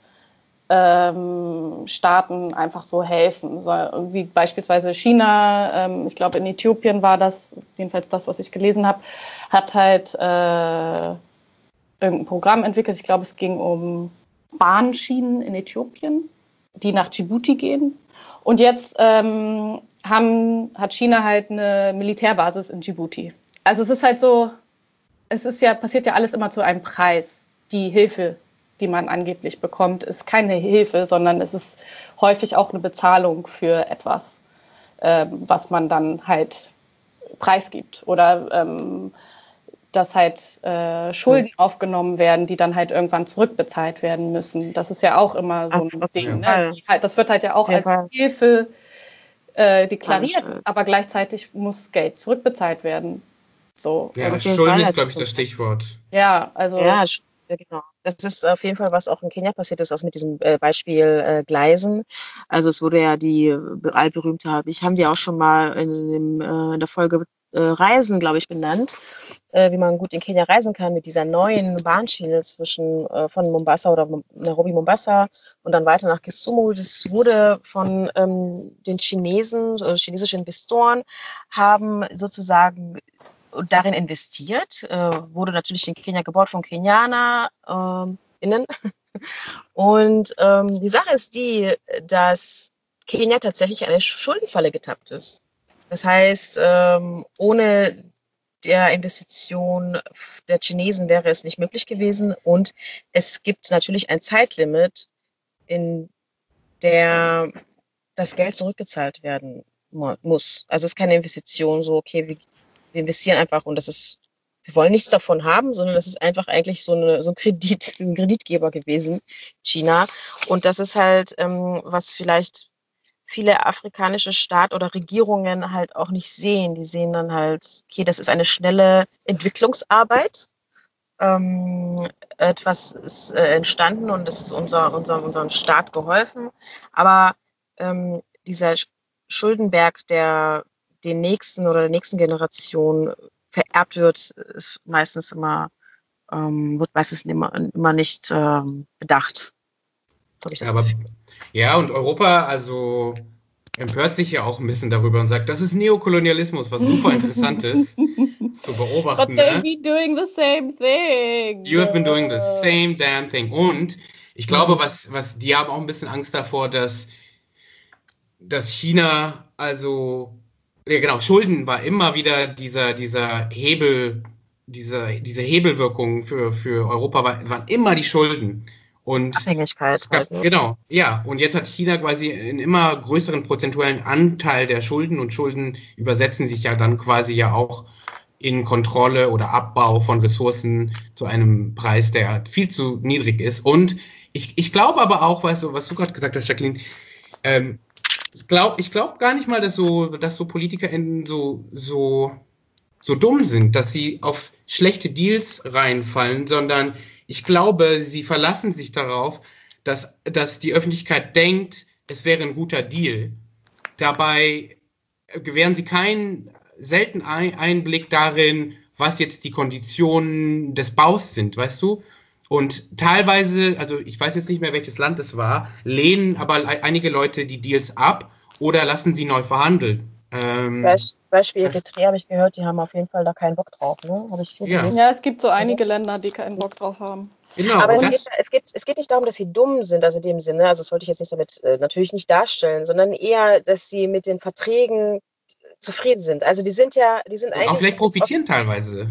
Speaker 1: ähm, Staaten einfach so helfen, so, wie beispielsweise China, ähm, ich glaube in Äthiopien war das, jedenfalls das, was ich gelesen habe, hat halt äh, irgendein Programm entwickelt. Ich glaube, es ging um Bahnschienen in Äthiopien, die nach Djibouti gehen. Und jetzt ähm, haben, hat China halt eine Militärbasis in Djibouti. Also es ist halt so, es ist ja, passiert ja alles immer zu einem Preis. Die Hilfe, die man angeblich bekommt, ist keine Hilfe, sondern es ist häufig auch eine Bezahlung für etwas, ähm, was man dann halt preisgibt. Oder ähm, dass halt äh, Schulden mhm. aufgenommen werden, die dann halt irgendwann zurückbezahlt werden müssen. Das ist ja auch immer so ein Ach, Ding. Ne? Halt, das wird halt ja auch ja, als Fall. Hilfe äh, deklariert, ja, aber gleichzeitig muss Geld zurückbezahlt werden. So.
Speaker 2: Ja, Schulden ist, glaube ich, das Stichwort.
Speaker 1: Ja, also...
Speaker 3: Ja, genau. Das ist auf jeden Fall, was auch in Kenia passiert ist, auch mit diesem äh, Beispiel äh, Gleisen. Also es wurde ja die äh, allberühmte, ich haben die auch schon mal in, dem, äh, in der Folge äh, Reisen, glaube ich, benannt, äh, wie man gut in Kenia reisen kann mit dieser neuen Bahnschiene zwischen äh, von Mombasa oder Nairobi, Mombasa und dann weiter nach Kisumu. Das wurde von ähm, den Chinesen, äh, chinesische Investoren haben sozusagen darin investiert, äh, wurde natürlich in Kenia gebaut von Kenianer, äh, KollegInnen. Und ähm, die Sache ist die, dass Kenia tatsächlich in eine Schuldenfalle getappt ist. Das heißt, ähm, ohne der Investition der Chinesen wäre es nicht möglich gewesen. Und es gibt natürlich ein Zeitlimit, in der das Geld zurückgezahlt werden muss. Also es ist keine Investition, so okay, wir, wir investieren einfach und das ist, wir wollen nichts davon haben, sondern das ist einfach eigentlich so, eine, so ein Kredit, ein Kreditgeber gewesen, China. Und das ist halt, ähm, was vielleicht viele afrikanische Staaten oder Regierungen halt auch nicht sehen. Die sehen dann halt, okay, das ist eine schnelle Entwicklungsarbeit. Ähm, etwas ist äh, entstanden und es ist unser, unser, unserem Staat geholfen. Aber ähm, dieser Schuldenberg, der den nächsten oder der nächsten Generation vererbt wird, ist meistens immer, ähm, wird meistens immer, immer nicht ähm, bedacht. So habe ich das
Speaker 2: Aber,
Speaker 3: Gefühl.
Speaker 2: ja, und Europa, also empört sich ja auch ein bisschen darüber und sagt, das ist Neokolonialismus, was super interessant ist zu beobachten.
Speaker 1: But they've
Speaker 2: Ne?
Speaker 1: been doing the same thing.
Speaker 2: You have been doing the same damn thing. Und ich glaube, was, was die haben auch ein bisschen Angst davor, dass, dass China, also, ja genau, Schulden war immer wieder dieser, dieser Hebel, diese, diese Hebelwirkung für, für Europa war, waren immer die Schulden. Und
Speaker 3: Abhängigkeit.
Speaker 2: es gab,
Speaker 3: halt, ne?
Speaker 2: genau, ja. Und jetzt hat China quasi einen immer größeren prozentuellen Anteil der Schulden und Schulden übersetzen sich ja dann quasi ja auch in Kontrolle oder Abbau von Ressourcen zu einem Preis, der viel zu niedrig ist. Und ich, ich glaube aber auch, weißt du, was du gerade gesagt hast, Jacqueline, ähm, ich glaube ich glaub gar nicht mal, dass so, dass so PolitikerInnen so, so, so dumm sind, dass sie auf schlechte Deals reinfallen, sondern ich glaube, sie verlassen sich darauf, dass, dass die Öffentlichkeit denkt, es wäre ein guter Deal. Dabei gewähren sie keinen selten ein Einblick darin, was jetzt die Konditionen des Baus sind, weißt du? Und teilweise, also ich weiß jetzt nicht mehr, welches Land es war, lehnen aber einige Leute die Deals ab oder lassen sie neu verhandeln. Ähm,
Speaker 3: Beispiel Eritrea habe ich gehört, die haben auf jeden Fall da keinen Bock drauf. Ne? Habe ich viel
Speaker 2: Ja.
Speaker 3: gelesen.
Speaker 1: Ja, es gibt so einige Länder, die keinen Bock drauf haben.
Speaker 2: genau,
Speaker 3: Aber
Speaker 2: und
Speaker 3: es
Speaker 2: das,
Speaker 3: geht, es, geht, es geht nicht darum, dass sie dumm sind, also in dem Sinne, also das wollte ich jetzt nicht damit äh, natürlich nicht darstellen, sondern eher, dass sie mit den Verträgen zufrieden sind. Also die sind ja, die sind
Speaker 2: und
Speaker 3: eigentlich...
Speaker 2: auch vielleicht profitieren teilweise.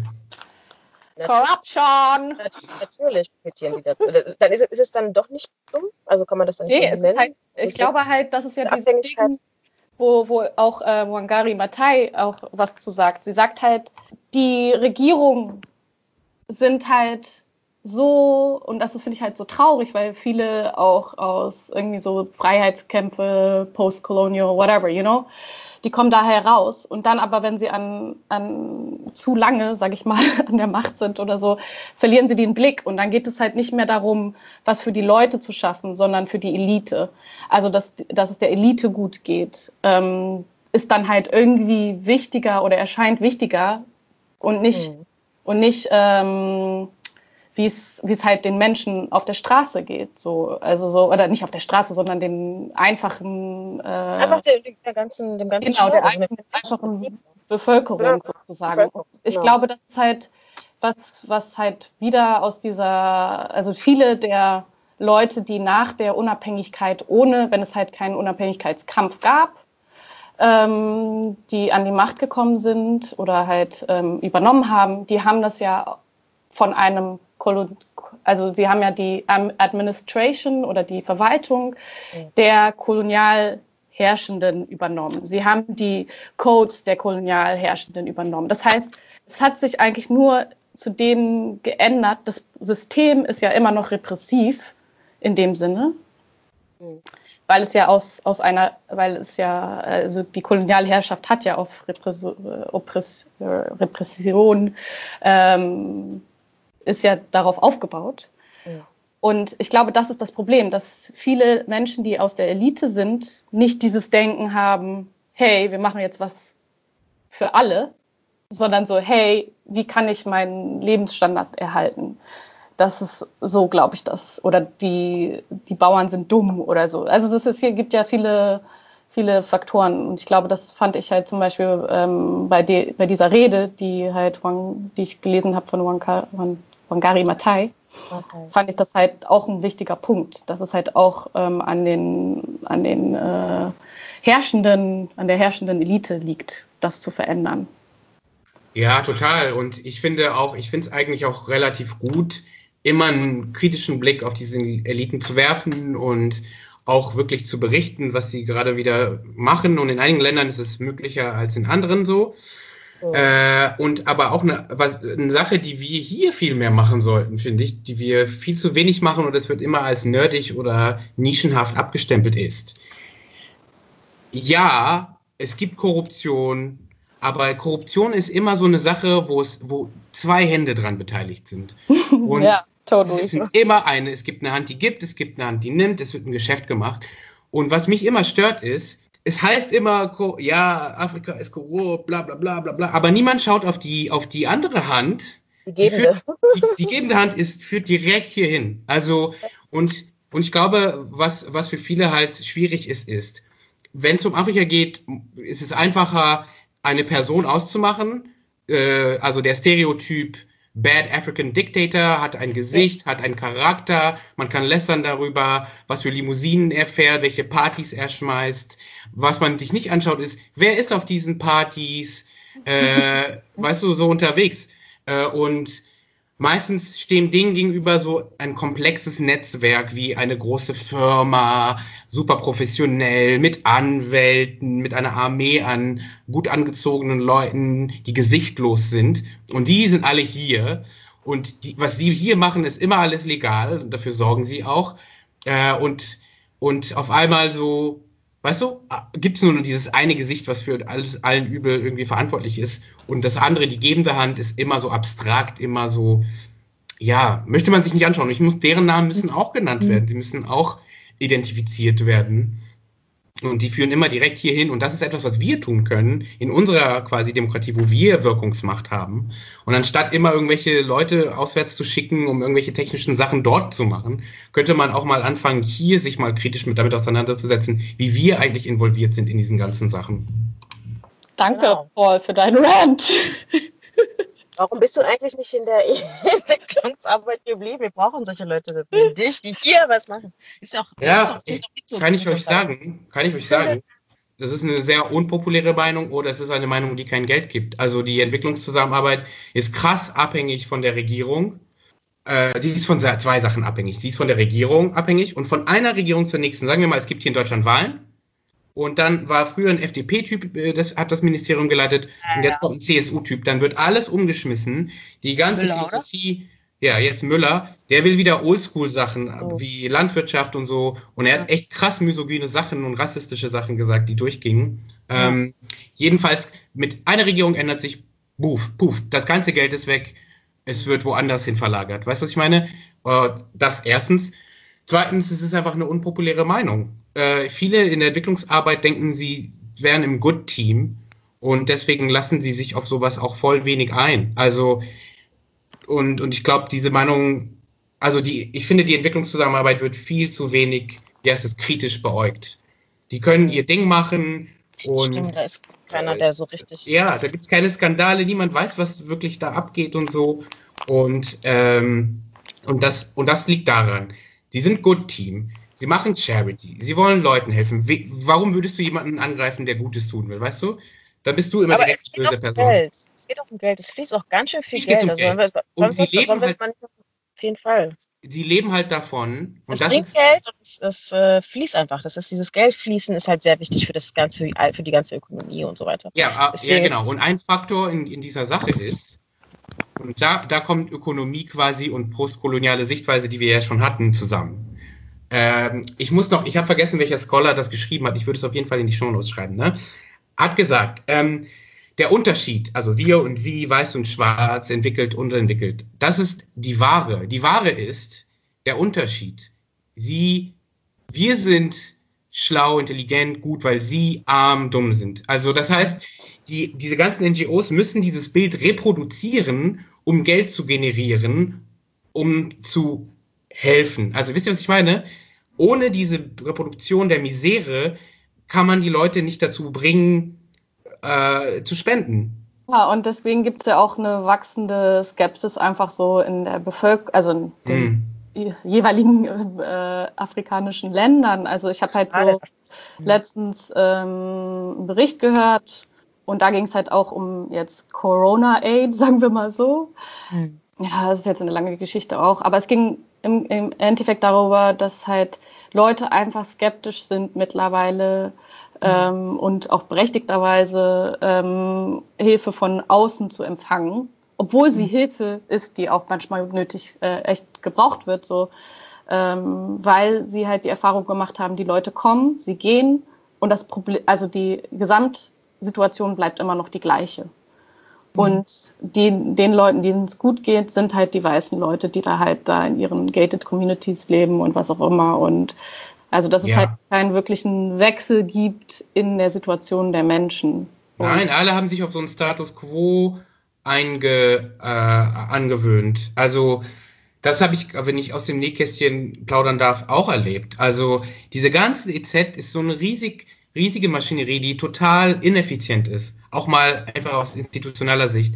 Speaker 1: Corruption!
Speaker 3: Natürlich profitieren die dazu. Dann ist, ist es dann doch nicht dumm? Also kann man das dann nicht
Speaker 1: Nee,
Speaker 3: dumm
Speaker 1: es
Speaker 3: nennen?
Speaker 1: ist halt,
Speaker 3: Es
Speaker 1: ich
Speaker 3: ist
Speaker 1: glaube halt, das ist ja
Speaker 3: eine
Speaker 1: dieses
Speaker 3: Abhängigkeit.
Speaker 1: Ding, wo, wo auch äh, Wangari Maathai auch was zu sagt. Sie sagt halt, die Regierungen sind halt so, und das finde ich halt so traurig, weil viele auch aus irgendwie so Freiheitskämpfe, Post-Colonial, whatever, you know, die kommen da heraus. Und dann aber, wenn sie an, an zu lange, sage ich mal, an der Macht sind oder so, verlieren sie den Blick. Und dann geht es halt nicht mehr darum, was für die Leute zu schaffen, sondern für die Elite. Also, dass, dass es der Elite gut geht, ähm, ist dann halt irgendwie wichtiger oder erscheint wichtiger und nicht,
Speaker 3: Mhm.
Speaker 1: und nicht ähm, wie es wie es halt den Menschen auf der Straße geht. So, also so, oder nicht auf der Straße, sondern den einfachen äh,
Speaker 3: Einfach der, der ganzen, dem ganzen
Speaker 1: Genau, der
Speaker 3: Staat, also
Speaker 1: ein- einfachen Bevölkerung
Speaker 3: Ja,
Speaker 1: sozusagen.
Speaker 3: Bevölkerung,
Speaker 1: Ich
Speaker 3: genau.
Speaker 1: glaube, das ist halt was, was halt wieder aus dieser, also viele der Leute, die nach der Unabhängigkeit ohne, wenn es halt keinen Unabhängigkeitskampf gab, ähm, die an die Macht gekommen sind oder halt ähm, übernommen haben, die haben das ja von einem, Kolon also sie haben ja die Administration oder die Verwaltung der kolonial Herrschenden übernommen. Sie haben die Codes der kolonial Herrschenden übernommen. Das heißt, es hat sich eigentlich nur zu denen geändert. Das System ist ja immer noch repressiv in dem Sinne,
Speaker 3: Mhm.
Speaker 1: weil es ja aus, aus einer, weil es ja, also die Kolonialherrschaft hat ja auf Repress, Oppress, Repression, ähm, ist ja darauf aufgebaut.
Speaker 3: Mhm.
Speaker 1: Und ich glaube, das ist das Problem, dass viele Menschen, die aus der Elite sind, nicht dieses Denken haben, hey, wir machen jetzt was für alle, sondern so, hey, wie kann ich meinen Lebensstandard erhalten? Das ist so, glaube ich, das. Oder die, die Bauern sind dumm oder so. Also das ist, hier gibt ja viele, viele Faktoren. Und ich glaube, das fand ich halt zum Beispiel ähm, bei, de, bei dieser Rede, die halt Wang, die ich gelesen habe von Wangari, Wangari Maathai, okay. fand ich das halt auch ein wichtiger Punkt, dass es halt auch ähm, an den, an den äh, herrschenden, an der herrschenden Elite liegt, das zu verändern.
Speaker 2: Ja, total. Und ich finde auch, ich finde es eigentlich auch relativ gut, immer einen kritischen Blick auf diese Eliten zu werfen und auch wirklich zu berichten, was sie gerade wieder machen. Und in einigen Ländern ist es möglicher als in anderen so. Oh. Äh, und aber auch eine, was, eine Sache, die wir hier viel mehr machen sollten, finde ich, die wir viel zu wenig machen und es wird immer als nerdig oder nischenhaft abgestempelt ist. Ja, es gibt Korruption, aber Korruption ist immer so eine Sache, wo es, wo zwei Hände dran beteiligt sind. Und
Speaker 1: ja, totally.
Speaker 2: Es sind immer eine, es gibt eine Hand, die gibt, es gibt eine Hand, die nimmt, es wird ein Geschäft gemacht. Und was mich immer stört ist, es heißt immer, ja, Afrika ist korrupt, bla bla bla bla bla, aber niemand schaut auf die, auf die andere Hand.
Speaker 3: Die gebende.
Speaker 2: Die, die, die gebende Hand ist, führt direkt hierhin. Also, und, und ich glaube, was, was für viele halt schwierig ist, ist, wenn es um Afrika geht, ist es einfacher, eine Person auszumachen, äh, also der Stereotyp Bad African Dictator hat ein Gesicht, hat einen Charakter, man kann lästern darüber, was für Limousinen er fährt, welche Partys er schmeißt. Was man sich nicht anschaut ist, wer ist auf diesen Partys, äh, weißt du, so unterwegs. Äh, und meistens stehen denen gegenüber so ein komplexes Netzwerk wie eine große Firma, super professionell, mit Anwälten, mit einer Armee an gut angezogenen Leuten, die gesichtlos sind. Und die sind alle hier. Und die, was sie hier machen, ist immer alles legal. Und dafür sorgen sie auch. Äh, und, und auf einmal so, weißt du, gibt es nur dieses eine Gesicht, was für alles, allen Übel irgendwie verantwortlich ist. Und das andere, die gebende Hand, ist immer so abstrakt, immer so, ja, möchte man sich nicht anschauen. Ich muss, deren Namen müssen auch genannt werden. Sie müssen auch identifiziert werden. Und die führen immer direkt hierhin. Und das ist etwas, was wir tun können in unserer quasi Demokratie, wo wir Wirkungsmacht haben. Und anstatt immer irgendwelche Leute auswärts zu schicken, um irgendwelche technischen Sachen dort zu machen, könnte man auch mal anfangen, hier sich mal kritisch mit damit auseinanderzusetzen, wie wir eigentlich involviert sind in diesen ganzen Sachen.
Speaker 1: Danke, genau. Paul, für deinen Rant.
Speaker 3: Warum bist du eigentlich nicht in der Entwicklungsarbeit geblieben? Wir brauchen solche Leute wie dich, die hier was machen. Ist auch,
Speaker 2: ja,
Speaker 3: ist doch, ist doch
Speaker 2: kann ich euch sagen, kann ich euch sagen, das ist eine sehr unpopuläre Meinung oder es ist eine Meinung, die kein Geld gibt. Also die Entwicklungszusammenarbeit ist krass abhängig von der Regierung. Äh, die ist von zwei Sachen abhängig. Sie ist von der Regierung abhängig und von einer Regierung zur nächsten. Sagen wir mal, es gibt hier in Deutschland Wahlen. Und dann war früher ein F D P-Typ, das hat das Ministerium geleitet, ja, und jetzt ja. kommt ein C S U-Typ. Dann wird alles umgeschmissen. Die ganze Müller, Philosophie, oder? Ja, jetzt Müller, der will wieder Oldschool-Sachen, oh. wie Landwirtschaft und so. Und er hat echt krass misogyne Sachen und rassistische Sachen gesagt, die durchgingen. Ja. Ähm, jedenfalls, mit einer Regierung ändert sich, puff, puff, das ganze Geld ist weg. Es wird woanders hin verlagert. Weißt du, was ich meine? Äh, das erstens. Zweitens, es ist einfach eine unpopuläre Meinung. Äh, viele in der Entwicklungsarbeit denken, sie wären im Good-Team und deswegen lassen sie sich auf sowas auch voll wenig ein. Also, und, und ich glaube, diese Meinung, also die, ich finde, die Entwicklungszusammenarbeit wird viel zu wenig, wie heißt es, kritisch beäugt. Die können ihr Ding machen und.
Speaker 3: Stimmt, da ist keiner, der so richtig.
Speaker 2: Ja, da gibt es keine Skandale, niemand weiß, was wirklich da abgeht und so. Und, ähm, und, das, und das liegt daran. Sie sind Good-Team. Sie machen Charity. Sie wollen Leuten helfen. We- Warum würdest du jemanden angreifen, der Gutes tun will, weißt du? Da bist du immer
Speaker 3: aber
Speaker 2: direkt die böse Person.
Speaker 3: Geld. Es geht auch um Geld. Es fließt auch ganz schön viel
Speaker 2: Es
Speaker 3: Geld.
Speaker 2: um
Speaker 3: Also,
Speaker 2: Geld.
Speaker 3: wir,
Speaker 2: Und sie leben halt,
Speaker 3: man auf jeden Fall.
Speaker 2: Sie leben halt davon. Und
Speaker 3: es
Speaker 2: das
Speaker 3: bringt
Speaker 2: ist,
Speaker 3: Geld und es, es äh, fließt einfach. Das ist dieses Geldfließen ist halt sehr wichtig für das ganze, für die ganze Ökonomie und so weiter.
Speaker 2: Ja,
Speaker 3: Deswegen,
Speaker 2: ja genau. Und ein Faktor in, in dieser Sache ist, und da, da kommt Ökonomie quasi und postkoloniale Sichtweise, die wir ja schon hatten, zusammen. Ähm, ich muss noch, ich habe vergessen, welcher Scholar das geschrieben hat. Ich würde es auf jeden Fall in die Shownotes schreiben. Ne? Hat gesagt, ähm, der Unterschied, also wir und sie, weiß und schwarz, entwickelt, unterentwickelt, das ist die Ware. Die Ware ist der Unterschied. Sie, wir sind schlau, intelligent, gut, weil sie arm, dumm sind. Also das heißt, die, diese ganzen N G Os müssen dieses Bild reproduzieren, um Geld zu generieren, um zu helfen. Also wisst ihr, was ich meine? Ohne diese Reproduktion der Misere kann man die Leute nicht dazu bringen, äh, zu spenden.
Speaker 1: Ja, und deswegen gibt es ja auch eine wachsende Skepsis einfach so in der Bevölkerung, also in den mm. jeweiligen äh, afrikanischen Ländern. Also ich habe halt so ah, letztens ähm, einen Bericht gehört und da ging es halt auch um jetzt Corona-Aid, sagen wir mal so. Mm. Ja, das ist jetzt eine lange Geschichte auch, aber es ging im, im Endeffekt darüber, dass halt Leute einfach skeptisch sind mittlerweile ähm, und auch berechtigterweise ähm, Hilfe von außen zu empfangen, obwohl sie mhm. Hilfe ist, die auch manchmal nötig äh, echt gebraucht wird, so, ähm, weil sie halt die Erfahrung gemacht haben, die Leute kommen, sie gehen und das Problem, also die Gesamtsituation bleibt immer noch die gleiche. Und die, den Leuten, denen es gut geht, sind halt die weißen Leute, die da halt da in ihren gated Communities leben und was auch immer. Und also, dass ja. es halt keinen wirklichen Wechsel gibt in der Situation der Menschen. Und
Speaker 2: Nein, alle haben sich auf so einen Status quo einge, äh, angewöhnt. Also, das habe ich, wenn ich aus dem Nähkästchen plaudern darf, auch erlebt. Also, diese ganze E Z ist so eine riesig, riesige Maschinerie, die total ineffizient ist. Auch mal einfach aus institutioneller Sicht.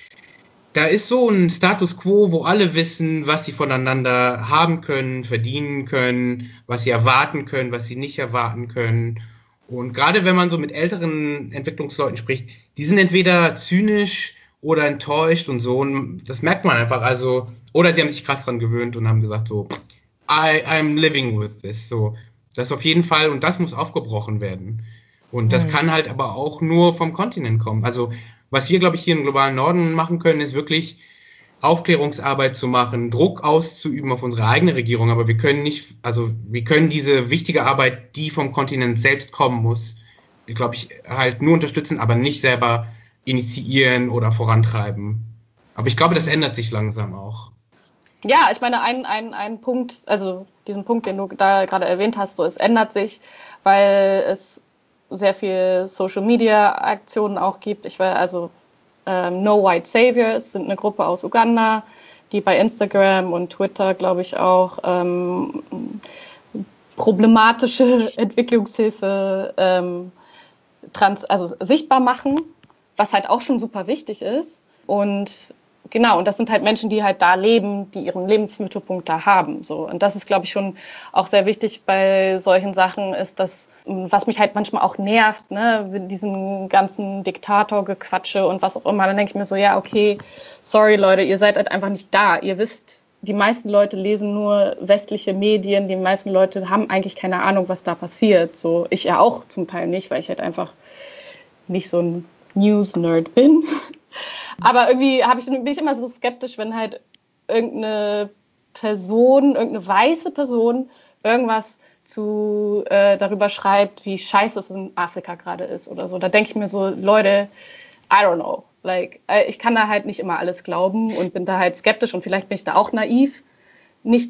Speaker 2: Da ist so ein Status quo, wo alle wissen, was sie voneinander haben können, verdienen können, was sie erwarten können, was sie nicht erwarten können. Und gerade wenn man so mit älteren Entwicklungsleuten spricht, die sind entweder zynisch oder enttäuscht und so. Und das merkt man einfach. Also, oder sie haben sich krass dran gewöhnt und haben gesagt so, I, I'm living with this. So, das auf jeden Fall, und das muss aufgebrochen werden. Und das mhm. kann halt aber auch nur vom Kontinent kommen. Also was wir, glaube ich, hier im globalen Norden machen können, ist wirklich Aufklärungsarbeit zu machen, Druck auszuüben auf unsere eigene Regierung. Aber wir können nicht, also wir können diese wichtige Arbeit, die vom Kontinent selbst kommen muss, glaube ich, halt nur unterstützen, aber nicht selber initiieren oder vorantreiben. Aber ich glaube, das ändert sich langsam auch.
Speaker 1: Ja, ich meine, ein, ein, ein Punkt, also diesen Punkt, den du da gerade erwähnt hast, so es ändert sich, weil es sehr viel Social-Media-Aktionen auch gibt. Ich war also ähm, No White Saviors sind eine Gruppe aus Uganda, die bei Instagram und Twitter, glaube ich, auch ähm, problematische Entwicklungshilfe ähm, trans, also sichtbar machen, was halt auch schon super wichtig ist. Und genau, und das sind halt Menschen, die halt da leben, die ihren Lebensmittelpunkt da haben. So. Und das ist, glaube ich, schon auch sehr wichtig bei solchen Sachen, ist das, was mich halt manchmal auch nervt, ne, mit diesen ganzen Diktatorgequatsche und was auch immer. Dann denke ich mir so, ja, okay, sorry Leute, ihr seid halt einfach nicht da. Ihr wisst, die meisten Leute lesen nur westliche Medien, die meisten Leute haben eigentlich keine Ahnung, was da passiert. So, ich ja auch zum Teil nicht, weil ich halt einfach nicht so ein News-Nerd bin. Aber irgendwie habe ich, bin ich immer so skeptisch, wenn halt irgendeine Person, irgendeine weiße Person irgendwas zu, äh, darüber schreibt, wie scheiße es in Afrika gerade ist oder so. Da denke ich mir so, Leute, I don't know. Like, äh, ich kann da halt nicht immer alles glauben und bin da halt skeptisch und vielleicht bin ich da auch naiv, nicht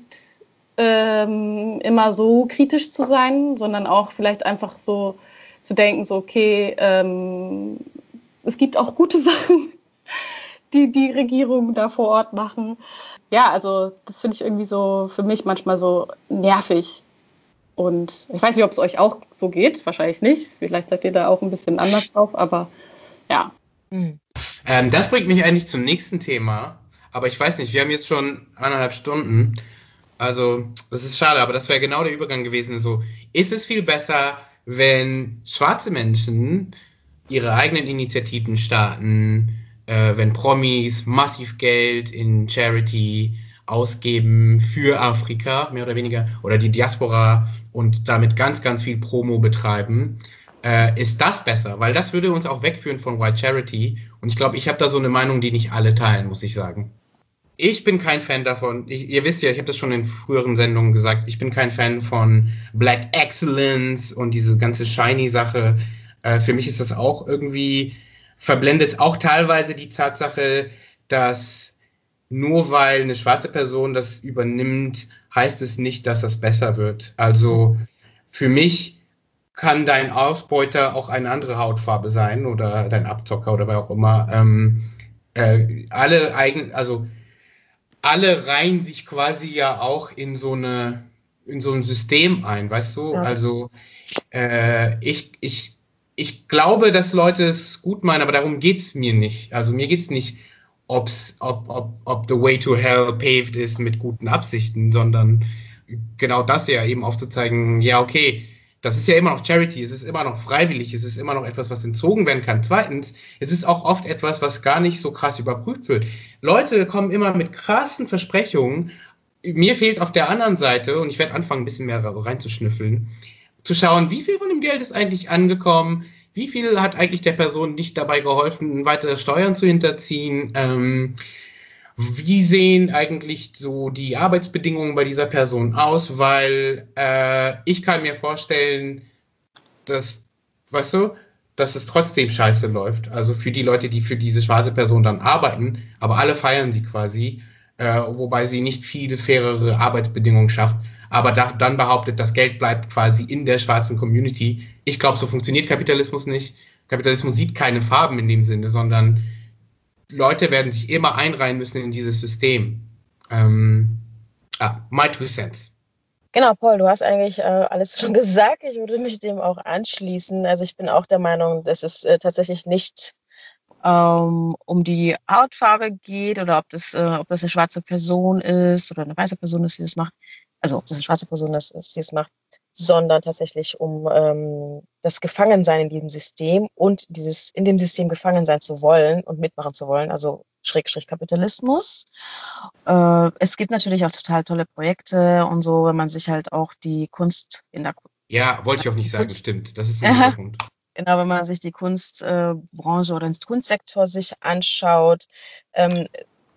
Speaker 1: ähm, immer so kritisch zu sein, sondern auch vielleicht einfach so zu denken, so okay, ähm, es gibt auch gute Sachen, die die Regierung da vor Ort machen. Ja, also das finde ich irgendwie so für mich manchmal so nervig. Und ich weiß nicht, ob es euch auch so geht, wahrscheinlich nicht. Vielleicht seid ihr da auch ein bisschen anders drauf, aber ja.
Speaker 2: Mhm. Ähm, das bringt mich eigentlich zum nächsten Thema. Aber ich weiß nicht, wir haben jetzt schon eineinhalb Stunden. Also, das ist schade, aber das wäre genau der Übergang gewesen. So, ist es viel besser, wenn schwarze Menschen ihre eigenen Initiativen starten, äh, wenn Promis massiv Geld in Charity ausgeben für Afrika, mehr oder weniger, oder die Diaspora und damit ganz, ganz viel Promo betreiben, äh, ist das besser? Weil das würde uns auch wegführen von White Charity. Und ich glaube, ich habe da so eine Meinung, die nicht alle teilen, muss ich sagen. Ich bin kein Fan davon. Ich, ihr wisst ja, ich habe das schon in früheren Sendungen gesagt, ich bin kein Fan von Black Excellence und diese ganze Shiny-Sache. Äh, für mich ist das auch irgendwie, verblendet auch teilweise die Tatsache, dass nur weil eine schwarze Person das übernimmt, heißt es nicht, dass das besser wird. Also für mich kann dein Ausbeuter auch eine andere Hautfarbe sein oder dein Abzocker oder wer auch immer. Ähm, äh, alle eigen, also alle reihen sich quasi ja auch in so eine in so ein System ein, weißt du? Ja. Also äh, ich, ich ich glaube, dass Leute es gut meinen, aber darum geht es mir nicht. Also mir geht es nicht, ob's, ob, ob, ob the way to hell paved ist mit guten Absichten, sondern genau das ja eben aufzuzeigen, ja, okay, das ist ja immer noch Charity, es ist immer noch freiwillig, es ist immer noch etwas, was entzogen werden kann. Zweitens, es ist auch oft etwas, was gar nicht so krass überprüft wird. Leute kommen immer mit krassen Versprechungen. Mir fehlt auf der anderen Seite, und ich werde anfangen, ein bisschen mehr reinzuschnüffeln, zu schauen, wie viel von dem Geld ist eigentlich angekommen, wie viel hat eigentlich der Person nicht dabei geholfen, weitere Steuern zu hinterziehen, ähm, wie sehen eigentlich so die Arbeitsbedingungen bei dieser Person aus, weil äh, ich kann mir vorstellen, dass, weißt du, dass es trotzdem scheiße läuft. Also für die Leute, die für diese schwarze Person dann arbeiten, aber alle feiern sie quasi, äh, wobei sie nicht viele fairere Arbeitsbedingungen schafft, aber da, dann behauptet, das Geld bleibt quasi in der schwarzen Community. Ich glaube, so funktioniert Kapitalismus nicht. Kapitalismus sieht keine Farben in dem Sinne, sondern Leute werden sich immer einreihen müssen in dieses System. Ähm, ah, my two cents.
Speaker 3: Genau, Paul, du hast eigentlich äh, alles schon gesagt. Ich würde mich dem auch anschließen. Also ich bin auch der Meinung, dass es äh, tatsächlich nicht ähm, um die Hautfarbe geht oder ob das, äh, ob das eine schwarze Person ist oder eine weiße Person ist, die das macht. Also ob das eine schwarze Person ist, die das macht, sondern tatsächlich um ähm, das Gefangensein in diesem System und dieses in dem System gefangen sein zu wollen und mitmachen zu wollen, also Schrägstrich Kapitalismus. Äh, es gibt natürlich auch total tolle Projekte und so, wenn man sich halt auch die Kunst in der
Speaker 2: Ja, wollte ich auch nicht sagen, Kunst, stimmt. Das ist ein guter Punkt.
Speaker 3: Genau, wenn man sich die Kunstbranche äh, oder den Kunstsektor sich anschaut, ähm,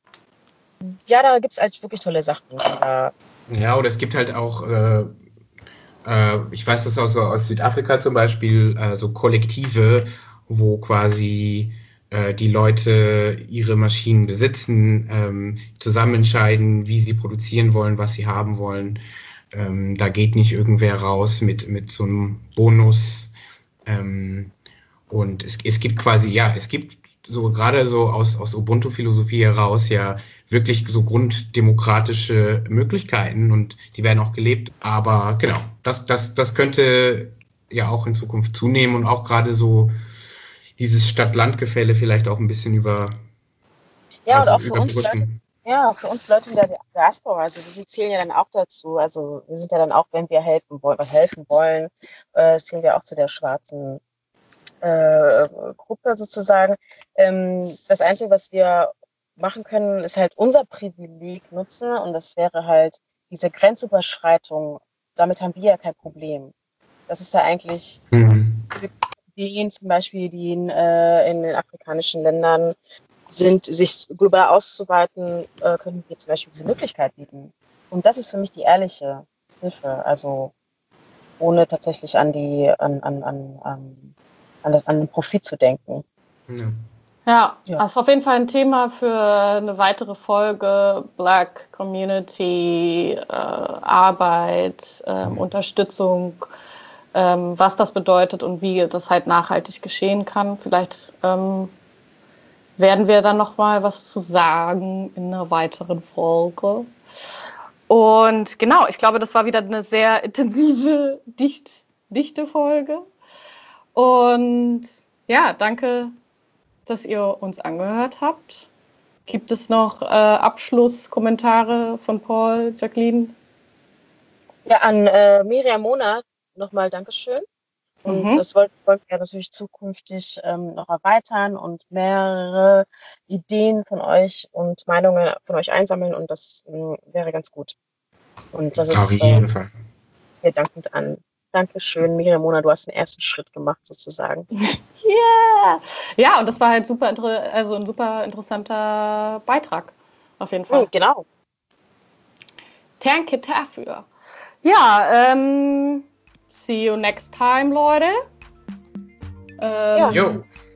Speaker 3: ja, da gibt es eigentlich wirklich tolle Sachen. Da
Speaker 2: Ja, oder es gibt halt auch, äh, äh, ich weiß das auch so aus Südafrika zum Beispiel, äh, so Kollektive, wo quasi äh, die Leute ihre Maschinen besitzen, ähm, zusammen entscheiden, wie sie produzieren wollen, was sie haben wollen. Ähm, da geht nicht irgendwer raus mit, mit so einem Bonus. Ähm, und es, es gibt quasi, ja, es gibt so gerade so aus, aus Ubuntu-Philosophie heraus ja wirklich so grunddemokratische Möglichkeiten und die werden auch gelebt. Aber genau, das, das, das könnte ja auch in Zukunft zunehmen und auch gerade so dieses Stadt-Land-Gefälle vielleicht auch ein bisschen über.
Speaker 3: Ja, also und auch für uns Leute, ja, für uns Leute in der Diaspora, also wir zählen ja dann auch dazu. Also wir sind ja dann auch, wenn wir helfen wollen, helfen wollen, äh, zählen wir auch zu der schwarzen äh, Gruppe sozusagen. Ähm, das Einzige, was wir machen können, ist halt unser Privileg nutzen und das wäre halt diese Grenzüberschreitung. Damit haben wir ja kein Problem. Das ist ja eigentlich mhm. Ideen zum Beispiel, die in, äh, in den afrikanischen Ländern sind, sich global auszuweiten, äh, können wir zum Beispiel diese Möglichkeit bieten. Und das ist für mich die ehrliche Hilfe, also ohne tatsächlich an die an an an an, an, das, an den Profit zu denken.
Speaker 2: Ja.
Speaker 1: Ja, ja, das ist auf jeden Fall ein Thema für eine weitere Folge. Black Community, äh, Arbeit, äh, Unterstützung, ähm, was das bedeutet und wie das halt nachhaltig geschehen kann. Vielleicht ähm, werden wir dann noch mal was zu sagen in einer weiteren Folge. Und genau, ich glaube, das war wieder eine sehr intensive, dicht, dichte Folge. Und ja, danke, dass ihr uns angehört habt. Gibt es noch äh, Abschlusskommentare von Paul, Jacqueline?
Speaker 3: Ja, an äh, Miriam Mona nochmal Dankeschön. Und mhm. das wollten wir ja natürlich zukünftig ähm, noch erweitern und mehrere Ideen von euch und Meinungen von euch einsammeln und das äh, wäre ganz gut. Und das ist äh, hier dankend an. Dankeschön, Miriam Mona, du hast den ersten Schritt gemacht sozusagen.
Speaker 1: Yeah! Ja, und das war halt super, also ein super interessanter Beitrag, auf jeden Fall.
Speaker 3: Mhm, genau.
Speaker 1: Danke dafür. Ja, ähm, see you next time, Leute. Ähm,
Speaker 2: ja.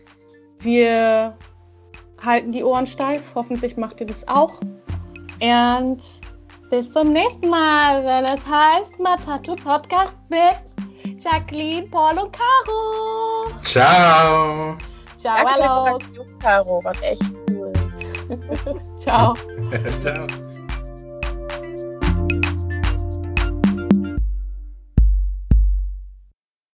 Speaker 1: Wir halten die Ohren steif. Hoffentlich macht ihr das auch. Und bis zum nächsten Mal, wenn es heißt Matatu Podcast mit Jacqueline, Paul und Caro.
Speaker 2: Ciao.
Speaker 1: Ciao, hallo.
Speaker 3: Caro, war echt cool.
Speaker 1: Ciao.
Speaker 2: Ciao.